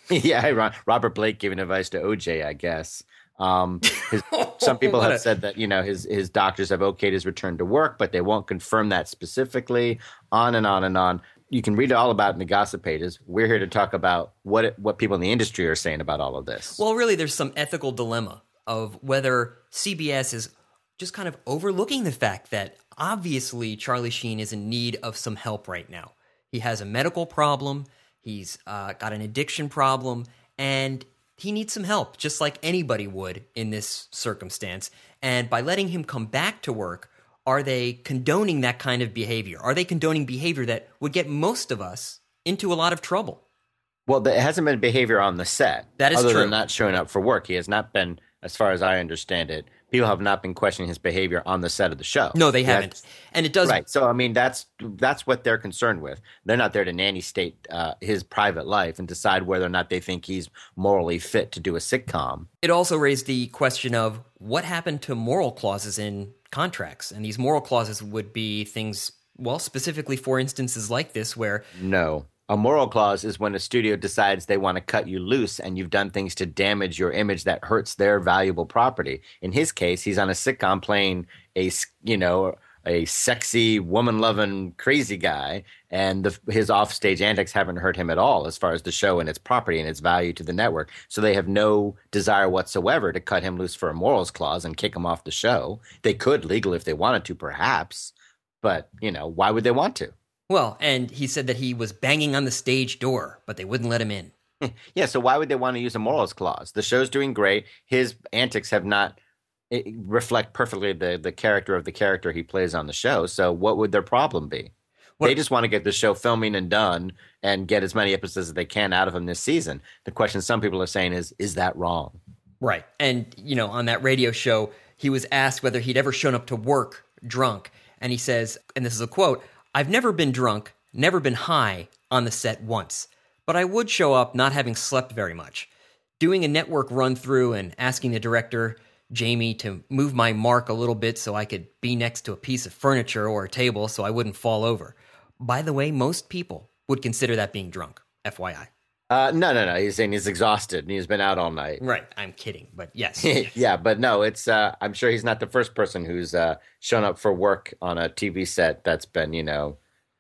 yeah, Robert Blake giving advice to O J, I guess. Um, his, some people have a... said that, you know, his his doctors have okayed his return to work, but they won't confirm that specifically. On and on and on. You can read all about it in the gossip pages. We're here to talk about what it, what people in the industry are saying about all of this. Well, really, there's some ethical dilemma of whether C B S is just kind of overlooking the fact that obviously Charlie Sheen is in need of some help right now. He has a medical problem. He's uh, got an addiction problem, and he needs some help, just like anybody would in this circumstance. And by letting him come back to work, are they condoning that kind of behavior? Are they condoning behavior that would get most of us into a lot of trouble? Well, there hasn't been behavior on the set. That is other true. than not showing up for work. He has not been, as far as I understand it, people have not been questioning his behavior on the set of the show. No, they He haven't. has- And it does. Right. So, I mean, that's that's what they're concerned with. They're not there to nanny state uh, his private life and decide whether or not they think he's morally fit to do a sitcom. It also raised the question of what happened to moral clauses in contracts. And these moral clauses would be things, well, specifically for instances like this where No. A moral clause is when a studio decides they want to cut you loose and you've done things to damage your image that hurts their valuable property. In his case, he's on a sitcom playing a, you know, a sexy, woman-loving, crazy guy, and the, his offstage antics haven't hurt him at all as far as the show and its property and its value to the network. So they have no desire whatsoever to cut him loose for a morals clause and kick him off the show. They could legally if they wanted to, perhaps, but, you know, why would they want to? Well, and he said that he was banging on the stage door, but they wouldn't let him in. Yeah, so why would they want to use a morals clause? The show's doing great. His antics have not it reflect perfectly the, the character of the character he plays on the show. So what would their problem be? What- They just want to get the show filming and done and get as many episodes as they can out of him this season. The question some people are saying is, is that wrong? Right. And, you know, on that radio show, he was asked whether he'd ever shown up to work drunk. And he says, and this is a quote, "I've never been drunk, never been high on the set once, but I would show up not having slept very much. Doing a network run through and asking the director, Jamie, to move my mark a little bit so I could be next to a piece of furniture or a table so I wouldn't fall over. By the way, most people would consider that being drunk, F Y I. Uh, no, no, no. He's saying he's exhausted and he's been out all night. Right. I'm kidding, but yes. Yeah, but no, it's. Uh, I'm sure he's not the first person who's uh, shown up for work on a T V set that's been, you know,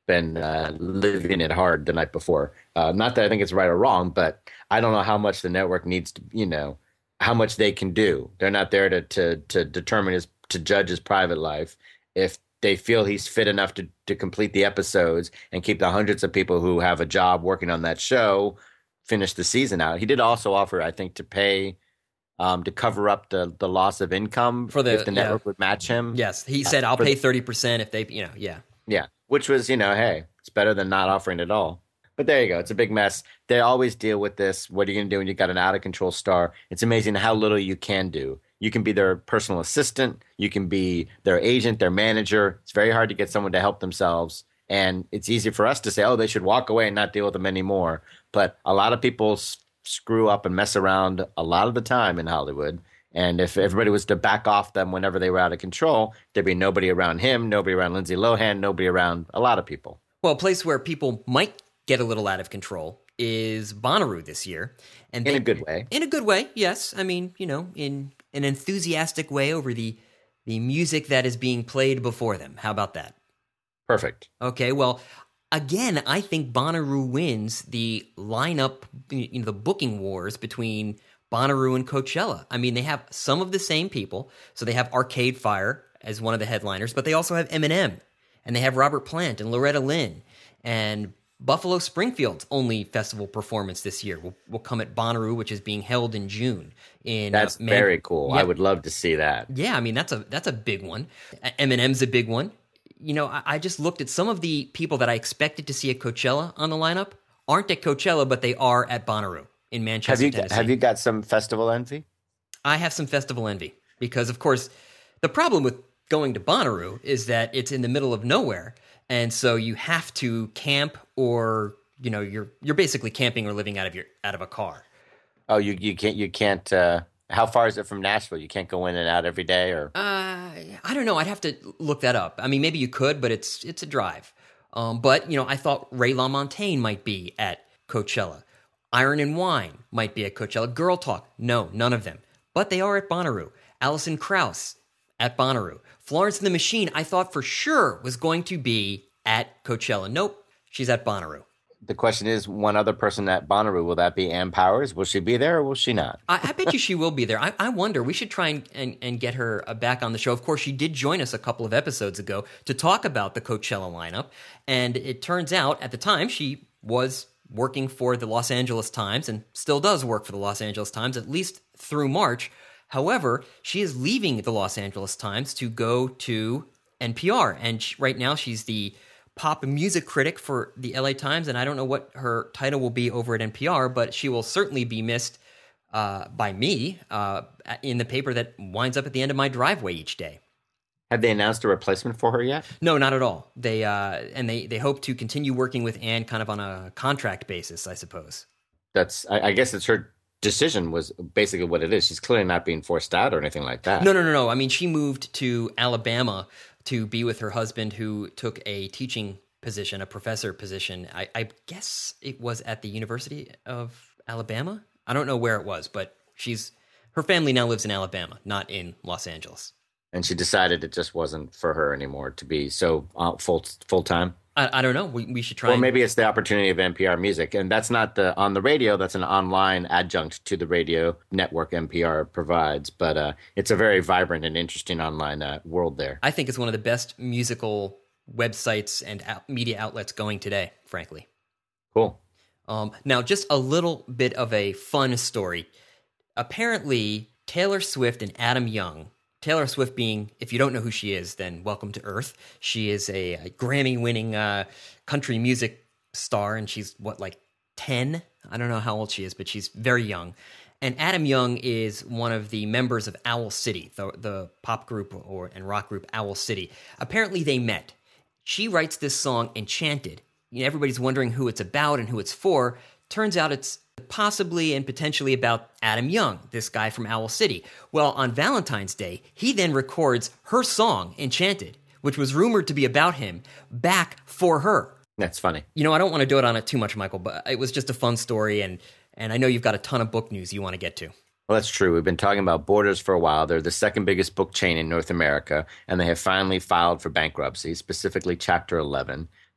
been uh, living it hard the night before. Uh, not that I think it's right or wrong, but I don't know how much the network needs to, you know, how much they can do. They're not there to to to determine his to judge his private life. If they feel he's fit enough to to complete the episodes and keep the hundreds of people who have a job working on that show finish the season out. He did also offer, I think, to pay um, to cover up the the loss of income For the- if the network yeah. would match him. Yes, he said, "I'll for pay the- thirty percent if they, you know, yeah." Yeah, which was, you know, hey, it's better than not offering at all. But there you go. It's a big mess. They always deal with this. What are you going to do when you got an out of control star? It's amazing how little you can do. You can be their personal assistant. You can be their agent, their manager. It's very hard to get someone to help themselves. And it's easy for us to say, oh, they should walk away and not deal with them anymore. But a lot of people s- screw up and mess around a lot of the time in Hollywood. And if everybody was to back off them whenever they were out of control, there'd be nobody around him, nobody around Lindsay Lohan, nobody around a lot of people. Well, a place where people might get a little out of control is Bonnaroo this year, and In they- a good way. In a good way, yes. I mean, you know, in an enthusiastic way over the the music that is being played before them. How about that? Perfect. Okay, well, again, I think Bonnaroo wins the lineup, you know, the booking wars between Bonnaroo and Coachella. I mean, they have some of the same people. So they have Arcade Fire as one of the headliners, but they also have Eminem, and they have Robert Plant and Loretta Lynn, and Buffalo Springfield's only festival performance this year will, will come at Bonnaroo, which is being held in June. In That's uh, Man- very cool. Yeah. I would love to see that. Yeah, I mean that's a that's a big one. Uh, Eminem's a big one. You know, I, I just looked at some of the people that I expected to see at Coachella on the lineup aren't at Coachella, but they are at Bonnaroo in Manchester, Have you Tennessee. have you got some festival envy? I have some festival envy because, of course, the problem with going to Bonnaroo is that it's in the middle of nowhere, and so you have to camp, or you know, you're you're basically camping or living out of your out of a car. Oh, you you can't you can't. Uh, how far is it from Nashville? You can't go in and out every day, or Uh, I don't know. I'd have to look that up. I mean, maybe you could, but it's it's a drive. Um, but you know, I thought Ray LaMontagne might be at Coachella. Iron and Wine might be at Coachella. Girl Talk, no, none of them. But they are at Bonnaroo. Alison Krauss at Bonnaroo. Florence and the Machine, I thought for sure was going to be at Coachella. Nope, she's at Bonnaroo. the question is, one other person at Bonnaroo, will that be Ann Powers? Will she be there or will she not? I, I bet you she will be there. I, I wonder. We should try and, and, and get her uh, back on the show. Of course, she did join us a couple of episodes ago to talk about the Coachella lineup. And it turns out at the time she was working for the Los Angeles Times and still does work for the Los Angeles Times, at least through March. However, she is leaving the Los Angeles Times to go to N P R. And she, right now she's the pop music critic for the L A Times, and I don't know what her title will be over at N P R, but she will certainly be missed uh, by me uh, in the paper that winds up at the end of my driveway each day. Have they announced a replacement for her yet? No, not at all. They uh, and they they hope to continue working with Anne kind of on a contract basis, I suppose. That's, I, I guess it's her decision was basically what it is. She's clearly not being forced out or anything like that. No, no, no, no. I mean, she moved to Alabama to be with her husband, who took a teaching position, a professor position. I, I guess it was at the University of Alabama. I don't know where it was, but she's her family now lives in Alabama, not in Los Angeles. And she decided it just wasn't for her anymore to be so uh, full full time. I, I don't know. We, we should try. Or and- maybe it's the opportunity of N P R Music, and that's not the on the radio. That's an online adjunct to the radio network N P R provides. But uh, it's a very vibrant and interesting online uh, world there. I think it's one of the best musical websites and out- media outlets going today, frankly. Cool. Um, now, just a little bit of a fun story. Apparently, Taylor Swift and Adam Young, Taylor Swift being, if you don't know who she is, then welcome to Earth. She is a, a Grammy-winning uh, country music star, and she's, what, like ten? I don't know how old she is, but she's very young. And Adam Young is one of the members of Owl City, the, the pop group or and rock group Owl City. Apparently, they met. She writes this song, Enchanted. You know, everybody's wondering who it's about and who it's for. Turns out it's possibly and potentially about Adam Young, this guy from Owl City. Well, on Valentine's Day, he then records her song, Enchanted, which was rumored to be about him, back for her. That's funny. You know, I don't want to do it on it too much, Michael, but it was just a fun story, and and I know you've got a ton of book news you want to get to. Well, that's true. We've been talking about Borders for a while. They're the second biggest book chain in North America, and they have finally filed for bankruptcy, specifically Chapter eleven.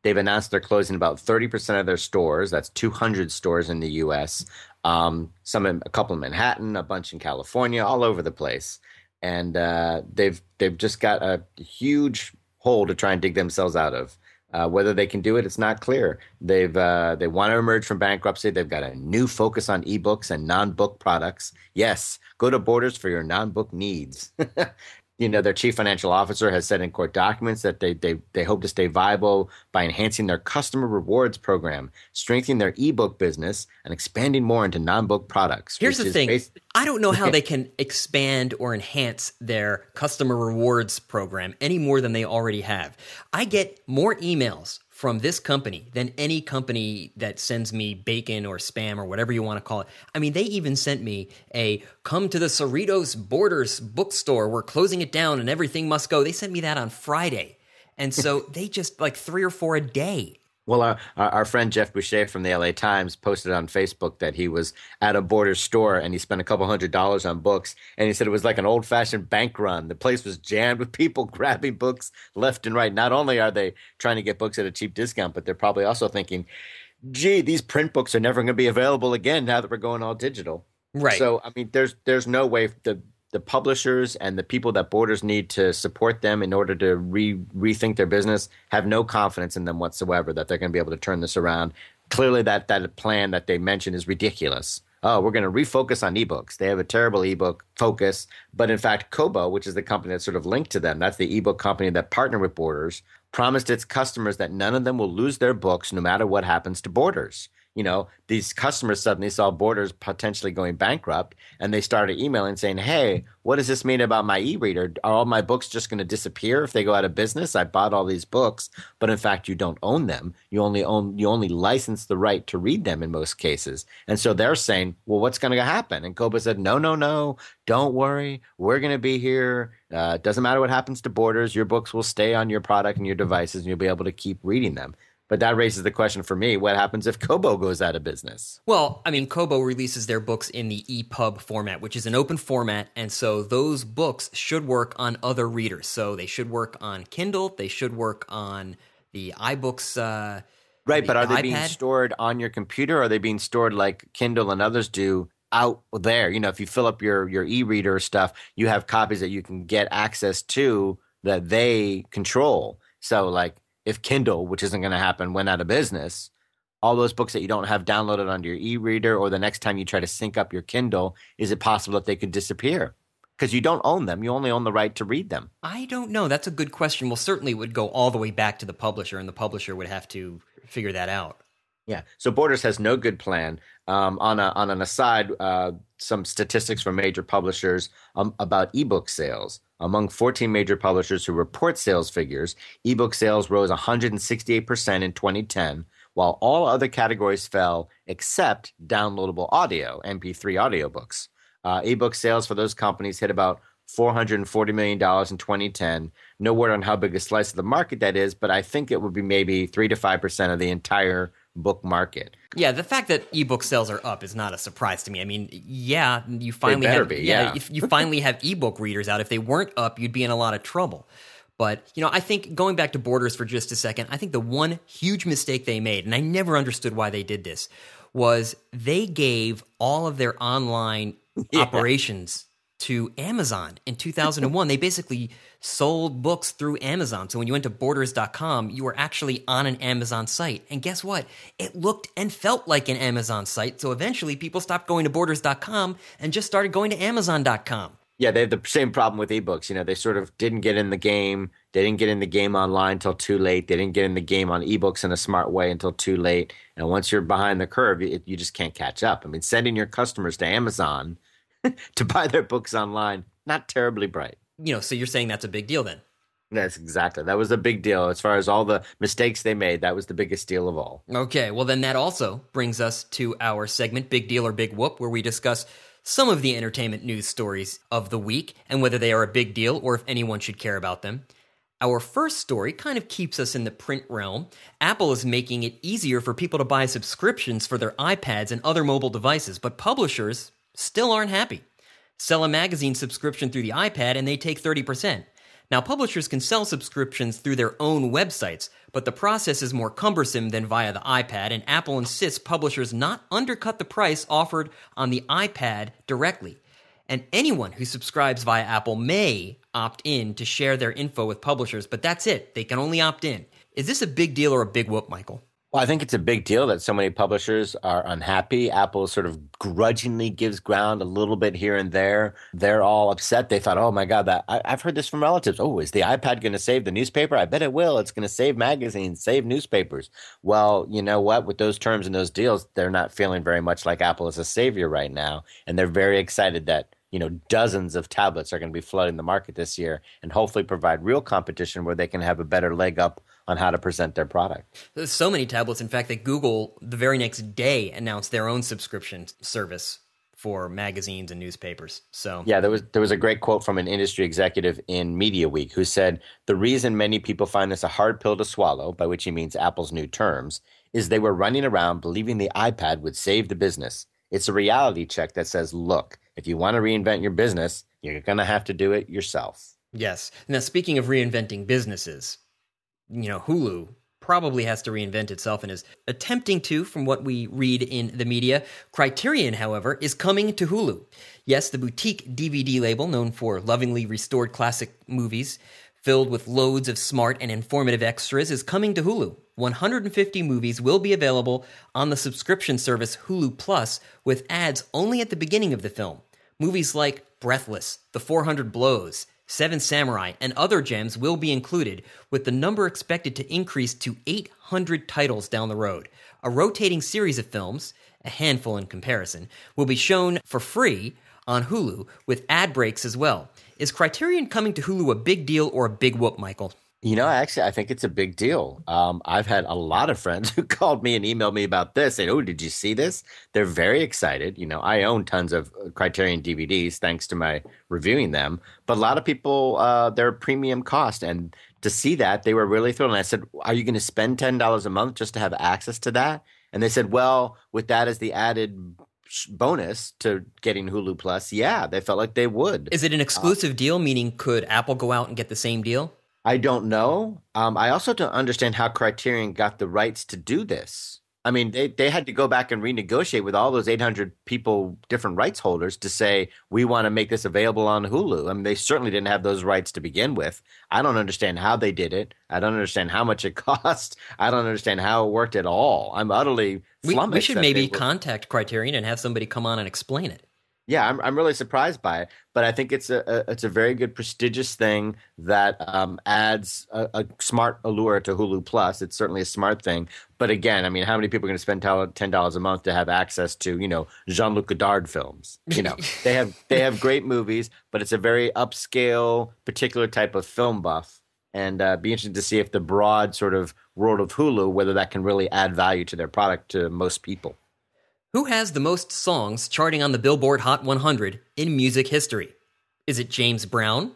They've announced they're closing about thirty percent of their stores. That's two hundred stores in the U S. Um, some in, a couple in Manhattan, a bunch in California, all over the place. And uh, they've they've just got a huge hole to try and dig themselves out of. Uh, whether they can do it, it's not clear. They've uh, they want to emerge from bankruptcy. They've got a new focus on ebooks and non-book products. Yes, go to Borders for your non-book needs. You know, their chief financial officer has said in court documents that they they they hope to stay viable by enhancing their customer rewards program, strengthening their ebook business, and expanding more into non-book products. Here's the thing. Based- I don't know how they can expand or enhance their customer rewards program any more than they already have. I get more emails from this company than any company that sends me bacon or spam or whatever you want to call it. I mean, they even sent me a come to the Cerritos Borders bookstore. We're closing it down and everything must go. They sent me that on Friday. And so they just like three or four a day. Well, our, our friend Jeff Boucher from the L A Times posted on Facebook that he was at a Borders store and he spent a couple hundred dollars on books. And he said it was like an old-fashioned bank run. The place was jammed with people grabbing books left and right. Not only are they trying to get books at a cheap discount, but they're probably also thinking, gee, these print books are never going to be available again now that we're going all digital. Right. So, I mean, there's there's no way the the publishers and the people that Borders need to support them in order to re rethink their business have no confidence in them whatsoever that they're going to be able to turn this around. Clearly, that that plan that they mentioned is ridiculous. Oh, we're going to refocus on ebooks. They have a terrible ebook focus. But in fact, Kobo, which is the company that's sort of linked to them, that's the ebook company that partnered with Borders, promised its customers that none of them will lose their books no matter what happens to Borders. You know, these customers suddenly saw Borders potentially going bankrupt, and they started emailing saying, hey, what does this mean about my e-reader? Are all my books just going to disappear if they go out of business? I bought all these books, but in fact, you don't own them. You only own, you only license the right to read them in most cases. And so they're saying, well, what's going to happen? And Kobo said, no, no, no, don't worry. We're going to be here. Uh, it doesn't matter what happens to Borders. Your books will stay on your product and your devices, and you'll be able to keep reading them. But that raises the question for me, what happens if Kobo goes out of business? Well, I mean, Kobo releases their books in the E P U B format, which is an open format, and so those books should work on other readers. So they should work on Kindle, they should work on the iBooks uh Right, the, but are the they iPad? being stored on your computer, or are they being stored like Kindle and others do out there? You know, if you fill up your, your e-reader stuff, you have copies that you can get access to that they control. So like, if Kindle, which isn't going to happen, went out of business, all those books that you don't have downloaded onto your e-reader, or the next time you try to sync up your Kindle, is it possible that they could disappear? Because you don't own them. You only own the right to read them. I don't know. That's a good question. Well, certainly it would go all the way back to the publisher, and the publisher would have to figure that out. Yeah. So Borders has no good plan. Um, on a, on an aside, uh, some statistics from major publishers um, about ebook sales. Among fourteen major publishers who report sales figures, ebook sales rose one hundred sixty-eight percent in twenty ten, while all other categories fell except downloadable audio, M P three audiobooks. Uh, ebook sales for those companies hit about four hundred forty million dollars in twenty ten. No word on how big a slice of the market that is, but I think it would be maybe three to five percent of the entire book market. Yeah, the fact that ebook sales are up is not a surprise to me. I mean, yeah, you finally better have be, yeah, yeah. if you finally have ebook readers out. If they weren't up, you'd be in a lot of trouble. But, you know, I think going back to Borders for just a second, I think the one huge mistake they made, and I never understood why they did this, was they gave all of their online Yeah. operations to Amazon in two thousand one. They basically sold books through Amazon. So when you went to borders dot com, you were actually on an Amazon site. And guess what? It looked and felt like an Amazon site. So eventually people stopped going to borders dot com and just started going to amazon dot com. Yeah, they have the same problem with ebooks. You know, they sort of didn't get in the game. They didn't get in the game online until too late. They didn't get in the game on ebooks in a smart way until too late. And once you're behind the curve, it, you just can't catch up. I mean, sending your customers to Amazon to buy their books online, not terribly bright. You know, so you're saying that's a big deal then? That's exactly. That was a big deal. As far as all the mistakes they made, that was the biggest deal of all. Okay, well then that also brings us to our segment, Big Deal or Big Whoop, where we discuss some of the entertainment news stories of the week and whether they are a big deal or if anyone should care about them. Our first story kind of keeps us in the print realm. Apple is making it easier for people to buy subscriptions for their iPads and other mobile devices, but publishers still aren't happy. Sell a magazine subscription through the iPad and they take thirty percent. Now, publishers can sell subscriptions through their own websites, but the process is more cumbersome than via the iPad, and Apple insists publishers not undercut the price offered on the iPad directly. And anyone who subscribes via Apple may opt in to share their info with publishers, but that's it. They can only opt in. Is this a big deal or a big whoop, Michael? Well, I think it's a big deal that so many publishers are unhappy. Apple sort of grudgingly gives ground a little bit here and there. They're all upset. They thought, oh my God, that I, I've heard this from relatives. Oh, is the iPad going to save the newspaper? I bet it will. It's going to save magazines, save newspapers. Well, you know what? With those terms and those deals, they're not feeling very much like Apple is a savior right now. And they're very excited that, you know, dozens of tablets are going to be flooding the market this year and hopefully provide real competition where they can have a better leg up on how to present their product. There's so many tablets, in fact, that Google the very next day announced their own subscription service for magazines and newspapers. So yeah, there was there was a great quote from an industry executive in Media Week who said, the reason many people find this a hard pill to swallow, by which he means Apple's new terms, is they were running around believing the iPad would save the business. It's a reality check that says, look, if you want to reinvent your business, you're going to have to do it yourself. Yes. Now, speaking of reinventing businesses, you know, Hulu probably has to reinvent itself and is attempting to, from what we read in the media. Criterion, however, is coming to Hulu. Yes, the boutique D V D label known for lovingly restored classic movies filled with loads of smart and informative extras is coming to Hulu. one hundred fifty movies will be available on the subscription service Hulu Plus with ads only at the beginning of the film. Movies like Breathless, The four hundred Blows, Seven Samurai, and other gems will be included, with the number expected to increase to eight hundred titles down the road. A rotating series of films, a handful in comparison, will be shown for free on Hulu, with ad breaks as well. Is Criterion coming to Hulu a big deal or a big whoop, Michael? You know, actually, I think it's a big deal. Um, I've had a lot of friends who called me and emailed me about this, saying, oh, did you see this? They're very excited. You know, I own tons of Criterion D V Ds thanks to my reviewing them. But a lot of people, uh, they're premium cost. And to see that, they were really thrilled. And I said, are you going to spend ten dollars a month just to have access to that? And they said, well, with that as the added bonus to getting Hulu Plus, yeah, they felt like they would. Is it an exclusive uh, deal, meaning could Apple go out and get the same deal? I don't know. Um, I also don't understand how Criterion got the rights to do this. I mean, they, they had to go back and renegotiate with all those eight hundred people, different rights holders, to say, we want to make this available on Hulu. I mean, they certainly didn't have those rights to begin with. I don't understand how they did it. I don't understand how much it cost. I don't understand how it worked at all. I'm utterly flummoxed. We, we should maybe contact Criterion and have somebody come on and explain it. Yeah, I'm I'm really surprised by it, but I think it's a, a it's a very good prestigious thing that um, adds a, a smart allure to Hulu Plus. It's certainly a smart thing, but again, I mean, how many people are going to spend ten dollars a month to have access to, you know, Jean-Luc Godard films? You know, they have they have great movies, but it's a very upscale, particular type of film buff, and uh, be interested to see if the broad sort of world of Hulu, whether that can really add value to their product to most people. Who has the most songs charting on the Billboard Hot one hundred in music history? Is it James Brown?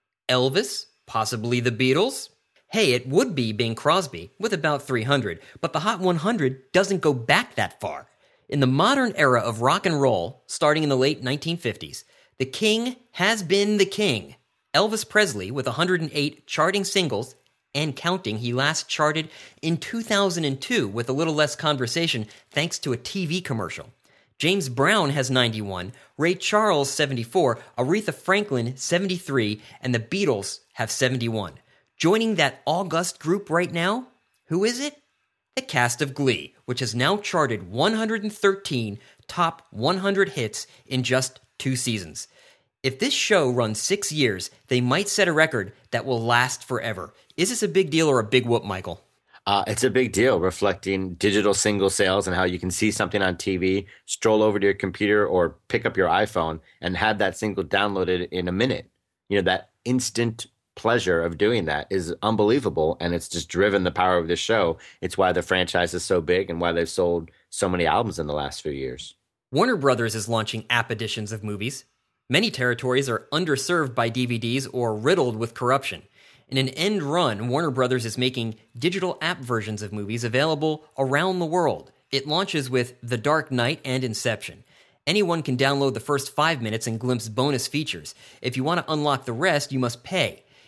Elvis? Possibly the Beatles? Hey, it would be Bing Crosby with about three hundred, but the Hot one hundred doesn't go back that far. In the modern era of rock and roll, starting in the late nineteen fifties, the king has been the king. Elvis Presley with one hundred eight charting singles and counting. He last charted in two thousand two with a little less conversation thanks to a T V commercial. James Brown has ninety-one, Ray Charles seventy-four, Aretha Franklin seventy-three, and the Beatles have seventy-one. Joining that august group right now, who is it? The cast of Glee, which has now charted one hundred thirteen top one hundred hits in just two seasons. If this show runs six years, they might set a record that will last forever. Is this a big deal or a big whoop, Michael? Uh, it's a big deal, reflecting digital single sales and how you can see something on T V, stroll over to your computer or pick up your iPhone and have that single downloaded in a minute. You know, that instant pleasure of doing that is unbelievable, and it's just driven the power of this show. It's why the franchise is so big and why they've sold so many albums in the last few years. Warner Brothers is launching app editions of movies. Many territories are underserved by D V Ds or riddled with corruption. In an end run, Warner Brothers is making digital app versions of movies available around the world. It launches with The Dark Knight and Inception. Anyone can download the first five minutes and glimpse bonus features. If you want to unlock the rest, you must pay.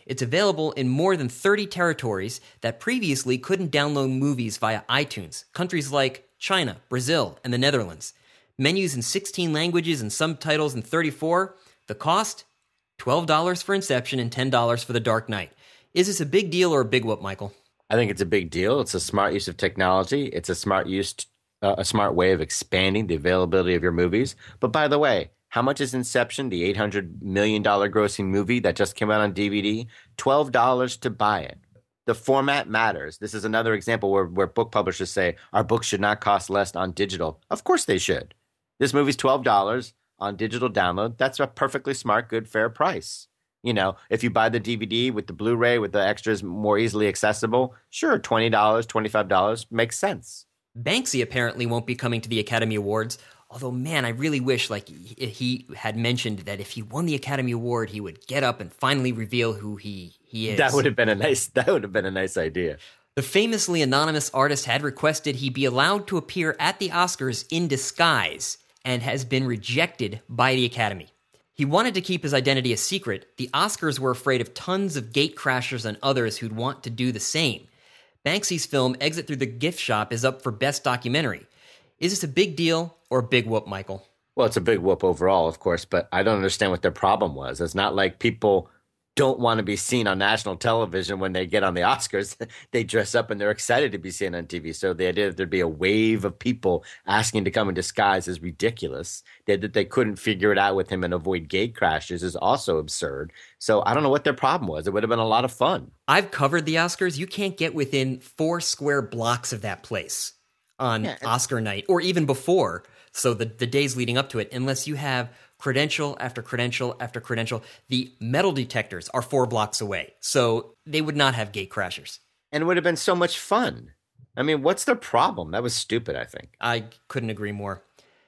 It's available in more than thirty territories that previously couldn't download movies via iTunes, countries like China, Brazil, and the Netherlands. Menus in sixteen languages and subtitles in thirty-four. The cost? twelve dollars for Inception and ten dollars for The Dark Knight. Is this a big deal or a big whoop, Michael? I think it's a big deal. It's a smart use of technology. It's a smart use, uh, a smart way of expanding the availability of your movies. But by the way, how much is Inception, the eight hundred million dollars grossing movie that just came out on D V D? twelve dollars to buy it. The format matters. This is another example where, where book publishers say our books should not cost less on digital. Of course they should. This movie's twelve dollars on digital download. That's a perfectly smart, good, fair price. You know, if you buy the D V D with the Blu-ray with the extras more easily accessible, sure, twenty dollars, twenty-five dollars makes sense. Banksy apparently won't be coming to the Academy Awards. Although, man, I really wish like he had mentioned that if he won the Academy Award, he would get up and finally reveal who he, he is. That would have been a nice. That would have been a nice idea. The famously anonymous artist had requested he be allowed to appear at the Oscars in disguise and has been rejected by the Academy. He wanted to keep his identity a secret. The Oscars were afraid of tons of gatecrashers and others who'd want to do the same. Banksy's film Exit Through the Gift Shop is up for Best Documentary. Is this a big deal or a big whoop, Michael? Well, it's a big whoop overall, of course, but I don't understand what their problem was. It's not like people don't want to be seen on national television when they get on the Oscars. They dress up and they're excited to be seen on T V. So the idea that there'd be a wave of people asking to come in disguise is ridiculous. That they couldn't figure it out with him and avoid gate crashes is also absurd. So I don't know what their problem was. It would have been a lot of fun. I've covered the Oscars. You can't get within four square blocks of that place on yeah, Oscar night or even before. So the, the days leading up to it, unless you have credential after credential after credential. The metal detectors are four blocks away, so they would not have gate crashers. And it would have been so much fun. I mean, what's the problem? That was stupid, I think. I couldn't agree more.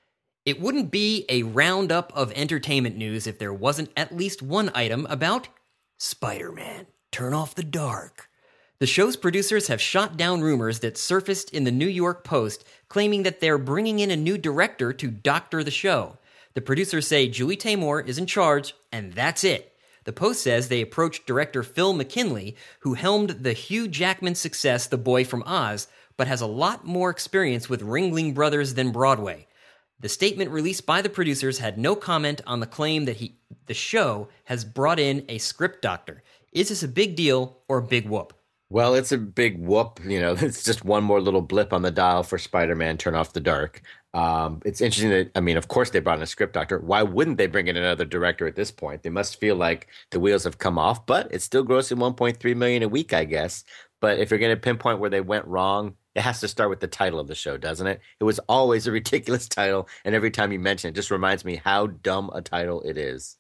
It wouldn't be a roundup of entertainment news if there wasn't at least one item about Spider-Man: Turn Off the Dark. The show's producers have shot down rumors that surfaced in the New York Post claiming that they're bringing in a new director to doctor the show. The producers say Julie Taymor is in charge, and that's it. The Post says they approached director Phil McKinley, who helmed the Hugh Jackman success The Boy from Oz, but has a lot more experience with Ringling Brothers than Broadway. The statement released by the producers had no comment on the claim that he, the show has brought in a script doctor. Is this a big deal or a big whoop? Well, it's a big whoop. You know, it's just one more little blip on the dial for Spider-Man: Turn Off the Dark. Um, it's interesting that, I mean, of course they brought in a script doctor. Why wouldn't they bring in another director at this point? They must feel like the wheels have come off, but it's still grossing one point three million dollars a week, I guess. But if you're going to pinpoint where they went wrong, it has to start with the title of the show, doesn't it? It was always a ridiculous title, and every time you mention it, it just reminds me how dumb a title it is.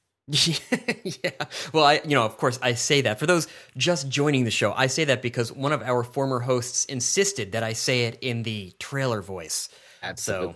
Yeah. Well, I, you know, of course, I say that. For those just joining the show, I say that because one of our former hosts insisted that I say it in the trailer voice. Absolutely. So,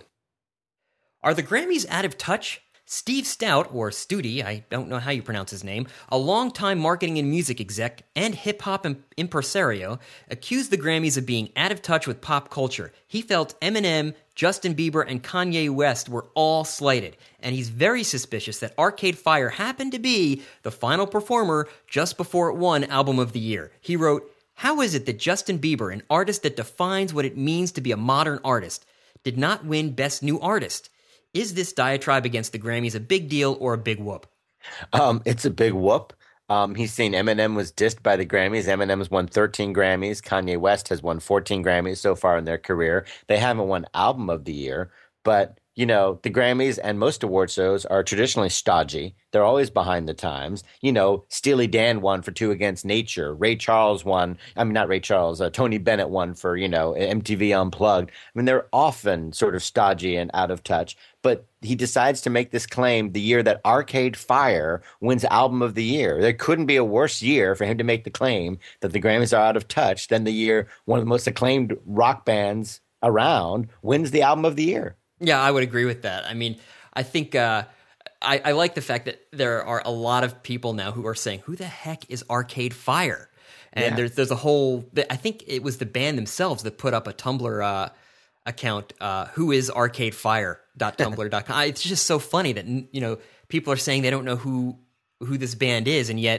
are the Grammys out of touch? Steve Stout, or Studi, I don't know how you pronounce his name, a longtime marketing and music exec and hip-hop impresario, accused the Grammys of being out of touch with pop culture. He felt Eminem, Justin Bieber, and Kanye West were all slighted, and he's very suspicious that Arcade Fire happened to be the final performer just before it won Album of the Year. He wrote, "How is it that Justin Bieber, an artist that defines what it means to be a modern artist, did not win Best New Artist? Is this diatribe against the Grammys a big deal or a big whoop?" Um, it's a big whoop. Um, he's saying Eminem was dissed by the Grammys. Eminem's won thirteen Grammys. Kanye West has won fourteen Grammys so far in their career. They haven't won Album of the Year, but you know, the Grammys and most award shows are traditionally stodgy. They're always behind the times. You know, Steely Dan won for Two Against Nature. Ray Charles won. I mean, not Ray Charles. Uh, Tony Bennett won for, you know, M T V Unplugged. I mean, they're often sort of stodgy and out of touch. But he decides to make this claim the year that Arcade Fire wins Album of the Year. There couldn't be a worse year for him to make the claim that the Grammys are out of touch than the year one of the most acclaimed rock bands around wins the Album of the Year. Yeah, I would agree with that. I mean, I think uh, I, I like the fact that there are a lot of people now who are saying, who the heck is Arcade Fire? And yeah. there's there's a whole, I think it was the band themselves that put up a Tumblr uh, account, uh, who is arcade fire dot tumblr dot com. It's just so funny that, you know, people are saying they don't know who who this band is, and yet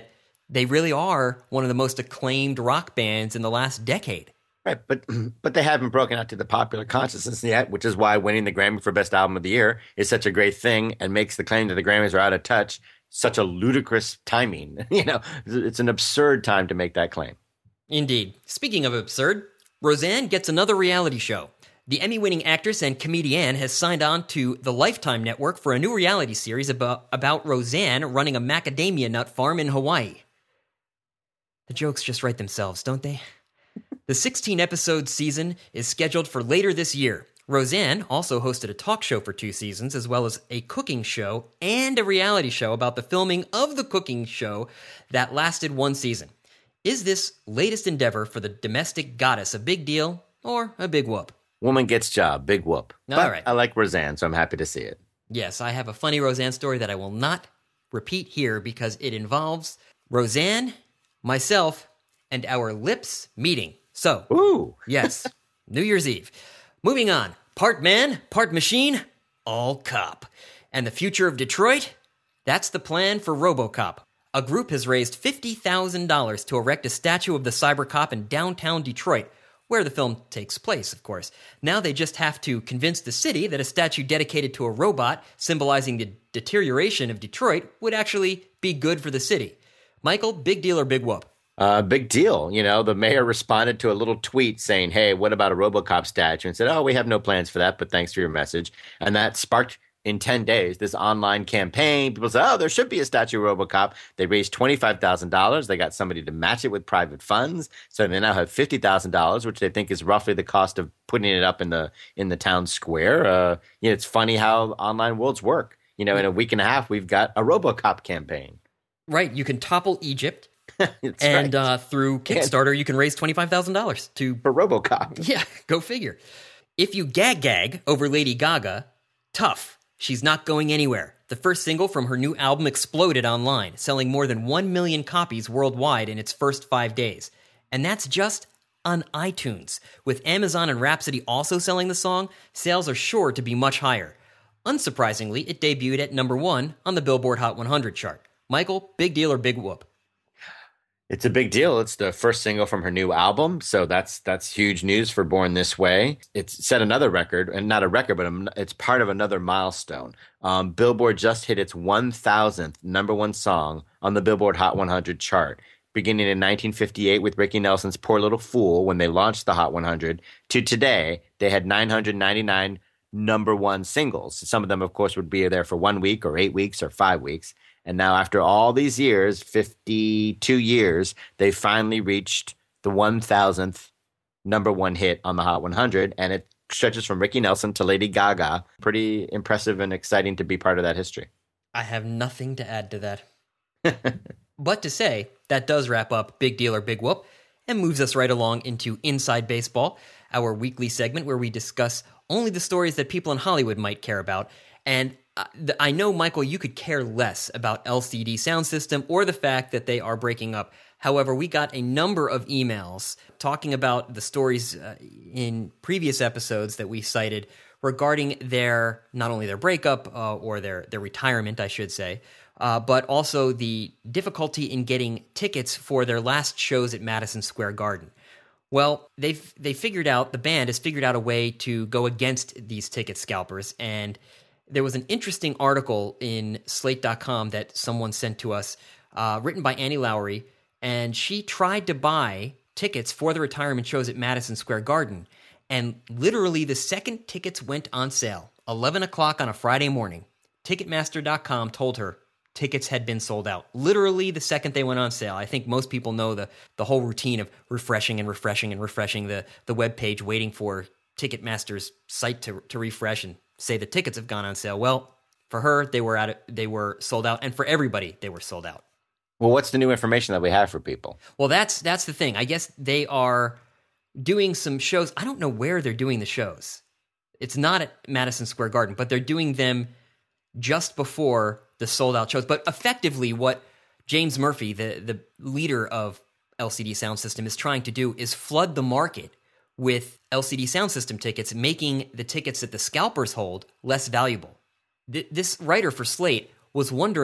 they really are one of the most acclaimed rock bands in the last decade. Right, but but they haven't broken out to the popular consciousness yet, which is why winning the Grammy for Best Album of the Year is such a great thing and makes the claim that the Grammys are out of touch such a ludicrous timing. You know, it's an absurd time to make that claim. Indeed. Speaking of absurd, Roseanne gets another reality show. The Emmy-winning actress and comedian has signed on to the Lifetime Network for a new reality series about, about Roseanne running a macadamia nut farm in Hawaii. The jokes just write themselves, don't they? The sixteen-episode season is scheduled for later this year. Roseanne also hosted a talk show for two seasons, as well as a cooking show and a reality show about the filming of the cooking show that lasted one season. Is this latest endeavor for the domestic goddess a big deal or a big whoop? Woman gets job, big whoop. All but right. I like Roseanne, so I'm happy to see it. Yes, I have a funny Roseanne story that I will not repeat here because it involves Roseanne, myself, and our lips meeting. So, Ooh. yes, New Year's Eve. Moving on. Part man, part machine, all cop. And the future of Detroit? That's the plan for RoboCop. A group has raised fifty thousand dollars to erect a statue of the cybercop in downtown Detroit, where the film takes place, of course. Now they just have to convince the city that a statue dedicated to a robot, symbolizing the deterioration of Detroit, would actually be good for the city. Michael, big deal or big whoop? Uh, big deal. You know, the mayor responded to a little tweet saying, hey, what about a RoboCop statue? And said, oh, we have no plans for that, but thanks for your message. And that sparked, in ten days, this online campaign. People said, oh, there should be a statue of RoboCop. They raised twenty-five thousand dollars. They got somebody to match it with private funds. So they now have fifty thousand dollars, which they think is roughly the cost of putting it up in the in the town square. Uh, you know, it's funny how online worlds work. You know, in a week and a half, we've got a RoboCop campaign. Right. You can topple Egypt. That's and right. uh, through Kickstarter, you can raise twenty-five thousand dollars to... For RoboCop. Yeah, go figure. If you gag gag over Lady Gaga, tough. She's not going anywhere. The first single from her new album exploded online, selling more than one million copies worldwide in its first five days. And that's just on iTunes. With Amazon and Rhapsody also selling the song, sales are sure to be much higher. Unsurprisingly, it debuted at number one on the Billboard Hot one hundred chart. Michael, big deal or big whoop? It's a big deal. It's the first single from her new album, so that's that's huge news for Born This Way. It's set another record, and not a record, but a, it's part of another milestone. Um, Billboard just hit its one thousandth number one song on the Billboard Hot one hundred chart, beginning in nineteen fifty-eight with Ricky Nelson's Poor Little Fool when they launched the Hot one hundred, to today, they had nine hundred ninety-nine number one singles. Some of them, of course, would be there for one week or eight weeks or five weeks. And now after all these years, fifty-two years, they finally reached the one thousandth number one hit on the Hot one hundred. And it stretches from Ricky Nelson to Lady Gaga. Pretty impressive and exciting to be part of that history. I have nothing to add to that. But to say, that does wrap up Big Deal or Big Whoop and moves us right along into Inside Baseball, our weekly segment where we discuss only the stories that people in Hollywood might care about. And I know, Michael, you could care less about L C D Sound System or the fact that they are breaking up. However, we got a number of emails talking about the stories uh, in previous episodes that we cited regarding their, not only their breakup uh, or their, their retirement, I should say, uh, but also the difficulty in getting tickets for their last shows at Madison Square Garden. Well, they've they figured out, the band has figured out a way to go against these ticket scalpers, and there was an interesting article in Slate dot com that someone sent to us, uh, written by Annie Lowry, and she tried to buy tickets for the retirement shows at Madison Square Garden, and literally the second tickets went on sale, eleven o'clock on a Friday morning, Ticketmaster dot com told her tickets had been sold out. Literally the second they went on sale. I think most people know the, the whole routine of refreshing and refreshing and refreshing the, the web page, waiting for Ticketmaster's site to, to refresh and say the tickets have gone on sale. Well, for her, they were out. They were sold out, and for everybody, they were sold out. Well, what's the new information that we have for people? Well, that's that's the thing. I guess they are doing some shows. I don't know where they're doing the shows. It's not at Madison Square Garden, but they're doing them just before the sold out shows. But effectively, what James Murphy, the the leader of L C D Sound System, is trying to do is flood the market with L C D Sound System tickets, making the tickets that the scalpers hold less valuable. Th- this writer for Slate was wondering,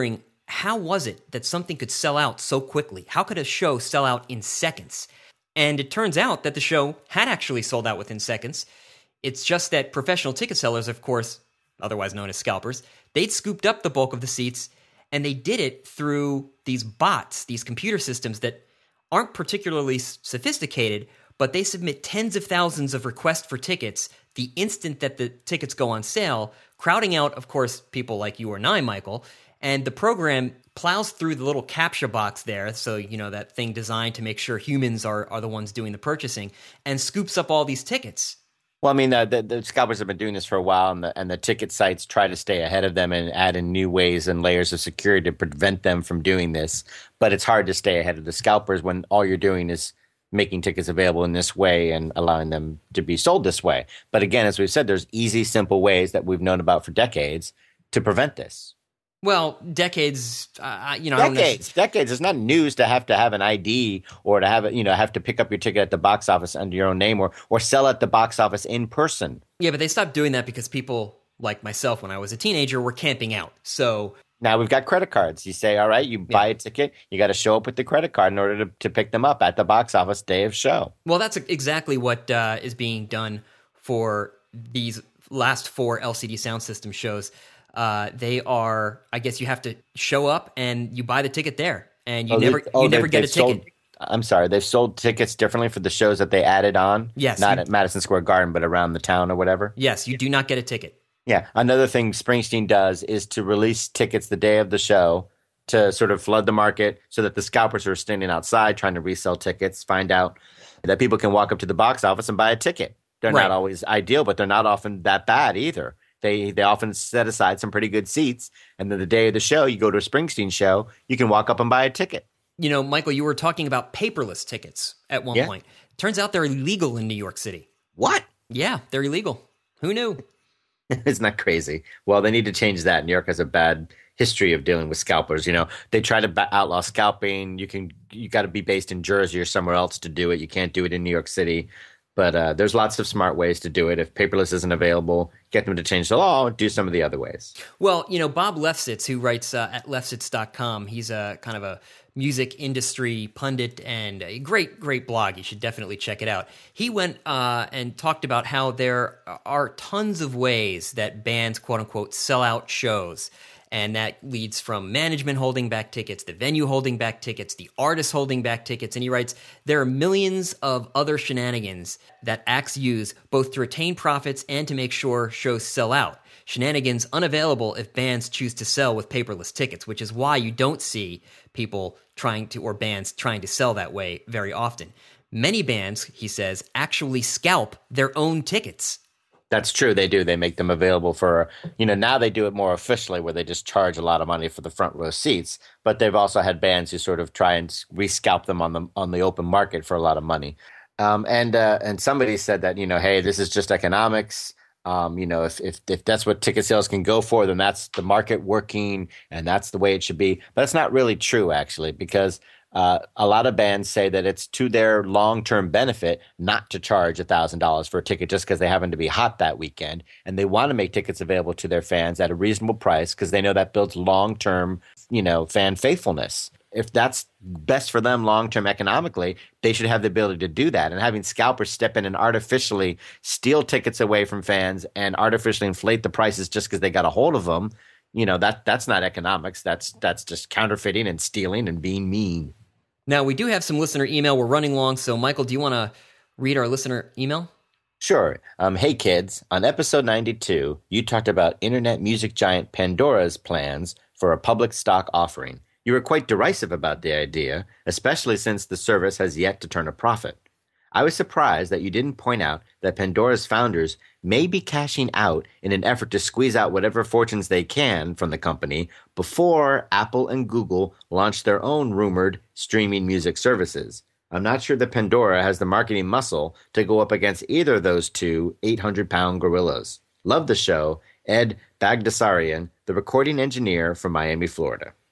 how was it that something could sell out so quickly? How could a show sell out in seconds? And it turns out that the show had actually sold out within seconds. It's just that professional ticket sellers, of course, otherwise known as scalpers, they'd scooped up the bulk of the seats, and they did it through these bots, these computer systems that aren't particularly sophisticated, but they submit tens of thousands of requests for tickets the instant that the tickets go on sale, crowding out, of course, people like you or I, Michael. And the program plows through the little CAPTCHA box there, so, you know, that thing designed to make sure humans are, are the ones doing the purchasing, and scoops up all these tickets. Well, I mean, uh, the, the scalpers have been doing this for a while, and the, and the ticket sites try to stay ahead of them and add in new ways and layers of security to prevent them from doing this. But it's hard to stay ahead of the scalpers when all you're doing is making tickets available in this way and allowing them to be sold this way. But again, as we've said, there's easy, simple ways that we've known about for decades to prevent this. Well, decades, uh, you know, decades, I don't decades. It's not news to have to have an I D or to have it, you know, have to pick up your ticket at the box office under your own name or or sell at the box office in person. Yeah, but they stopped doing that because people like myself, when I was a teenager, were camping out. So now we've got credit cards. You say, all right, you buy yeah. a ticket, you got to show up with the credit card in order to, to pick them up at the box office day of show. Well, that's exactly what uh, is being done for these last four L C D sound system shows. Uh, they are, I guess you have to show up and you buy the ticket there, and you oh, never, oh, you never get a sold, ticket. I'm sorry, they've sold tickets differently for the shows that they added on. Yes, not you, at Madison Square Garden, but around the town or whatever. Yes, you do not get a ticket. Yeah, another thing Springsteen does is to release tickets the day of the show to sort of flood the market, so that the scalpers who are standing outside trying to resell tickets find out that people can walk up to the box office and buy a ticket. They're right. not always ideal, but they're not often that bad either. They they often set aside some pretty good seats, and then the day of the show, you go to a Springsteen show, you can walk up and buy a ticket. You know, Michael, you were talking about paperless tickets at one yeah. point. Turns out they're illegal in New York City. What? Yeah, they're illegal. Who knew? Isn't that crazy? Well, they need to change that. New York has a bad history of dealing with scalpers. You know, they try to ba- outlaw scalping. You can you got to be based in Jersey or somewhere else to do it. You can't do it in New York City. But uh, there's lots of smart ways to do it. If paperless isn't available, get them to change the law, do some of the other ways. Well, you know, Bob Lefsetz, who writes uh, at lefsetz dot com, he's a kind of a music industry pundit and a great, great blog. You should definitely check it out. He went uh, and talked about how there are tons of ways that bands, quote unquote, sell out shows. And that leads from management holding back tickets, the venue holding back tickets, the artist holding back tickets. And he writes, there are millions of other shenanigans that acts use both to retain profits and to make sure shows sell out. Shenanigans unavailable if bands choose to sell with paperless tickets, which is why you don't see people trying to, or bands trying to sell that way very often. Many bands, he says, actually scalp their own tickets. That's true. They do. They make them available for, you know, now they do it more officially where they just charge a lot of money for the front row seats. But they've also had bands who sort of try and rescalp them on the on the open market for a lot of money. Um, and uh, and somebody said that, you know, hey, this is just economics. Um, you know, if, if if that's what ticket sales can go for, then that's the market working and that's the way it should be. But it's not really true, actually, because Uh, a lot of bands say that it's to their long-term benefit not to charge one thousand dollars for a ticket just because they happen to be hot that weekend. And they want to make tickets available to their fans at a reasonable price because they know that builds long-term, you know, fan faithfulness. If that's best for them long-term economically, they should have the ability to do that. And having scalpers step in and artificially steal tickets away from fans and artificially inflate the prices just because they got a hold of them, you know, that that's not economics. That's that's just counterfeiting and stealing and being mean. Now, we do have some listener email. We're running long. So, Michael, do you want to read our listener email? Sure. Um, hey, kids. On episode ninety-two, you talked about internet music giant Pandora's plans for a public stock offering. You were quite derisive about the idea, especially since the service has yet to turn a profit. I was surprised that you didn't point out that Pandora's founders may be cashing out in an effort to squeeze out whatever fortunes they can from the company before Apple and Google launch their own rumored streaming music services. I'm not sure that Pandora has the marketing muscle to go up against either of those two eight hundred pound gorillas. Love the show. Ed Bagdasarian, the recording engineer from Miami, Florida.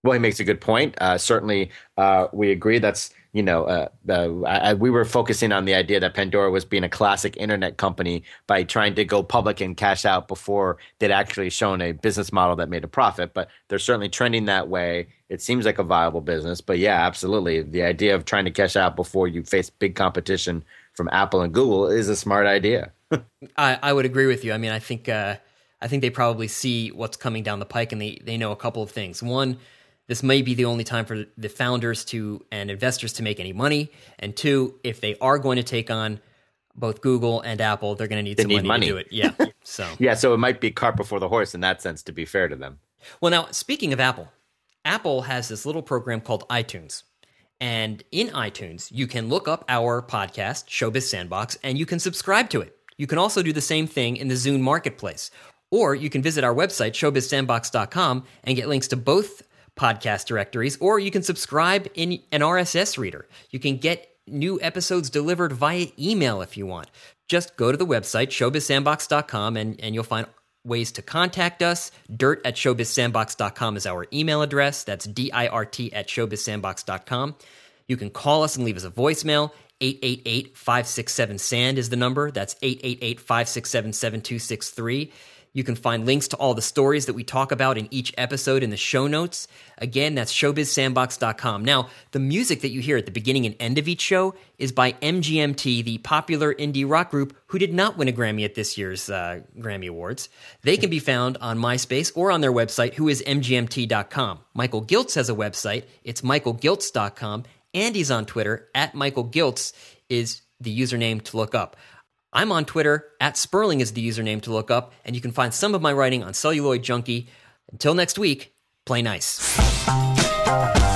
Well, he makes a good point. Uh, certainly, uh, we agree. That's, you know, uh, uh, I, we were focusing on the idea that Pandora was being a classic internet company by trying to go public and cash out before they'd actually shown a business model that made a profit. But they're certainly trending that way. It seems like a viable business. But yeah, absolutely. The idea of trying to cash out before you face big competition from Apple and Google is a smart idea. I, I would agree with you. I mean, I think uh, I think they probably see what's coming down the pike, and they, they know a couple of things. One, this may be the only time for the founders to and investors to make any money. And two, if they are going to take on both Google and Apple, they're going to need they some need money, money to do it. Yeah. So yeah, so it might be cart before the horse in that sense, to be fair to them. Well, now, speaking of Apple, Apple has this little program called iTunes. And in iTunes, you can look up our podcast, Showbiz Sandbox, and you can subscribe to it. You can also do the same thing in the Zune Marketplace. Or you can visit our website, showbiz sandbox dot com, and get links to both podcast directories, or you can subscribe in an R S S reader. You can get new episodes delivered via email if you want. Just go to the website, showbiz sandbox dot com, and, and you'll find ways to contact us. dirt at showbiz sandbox dot com is our email address. That's D I R T at showbiz sandbox dot com. You can call us and leave us a voicemail. eight eight eight, five six seven, S A N D is the number. That's eight eight eight, five six seven, seven two six three. You can find links to all the stories that we talk about in each episode in the show notes. Again, that's showbiz sandbox dot com. Now, the music that you hear at the beginning and end of each show is by M G M T, the popular indie rock group who did not win a Grammy at this year's uh, Grammy Awards. They can be found on MySpace or on their website, who is M G M T dot com. Michael Giltz has a website. It's michael giltz dot com. And he's on Twitter. At Michael Giltz is the username to look up. I'm on Twitter, at Sperling is the username to look up, and you can find some of my writing on Celluloid Junkie. Until next week, play nice.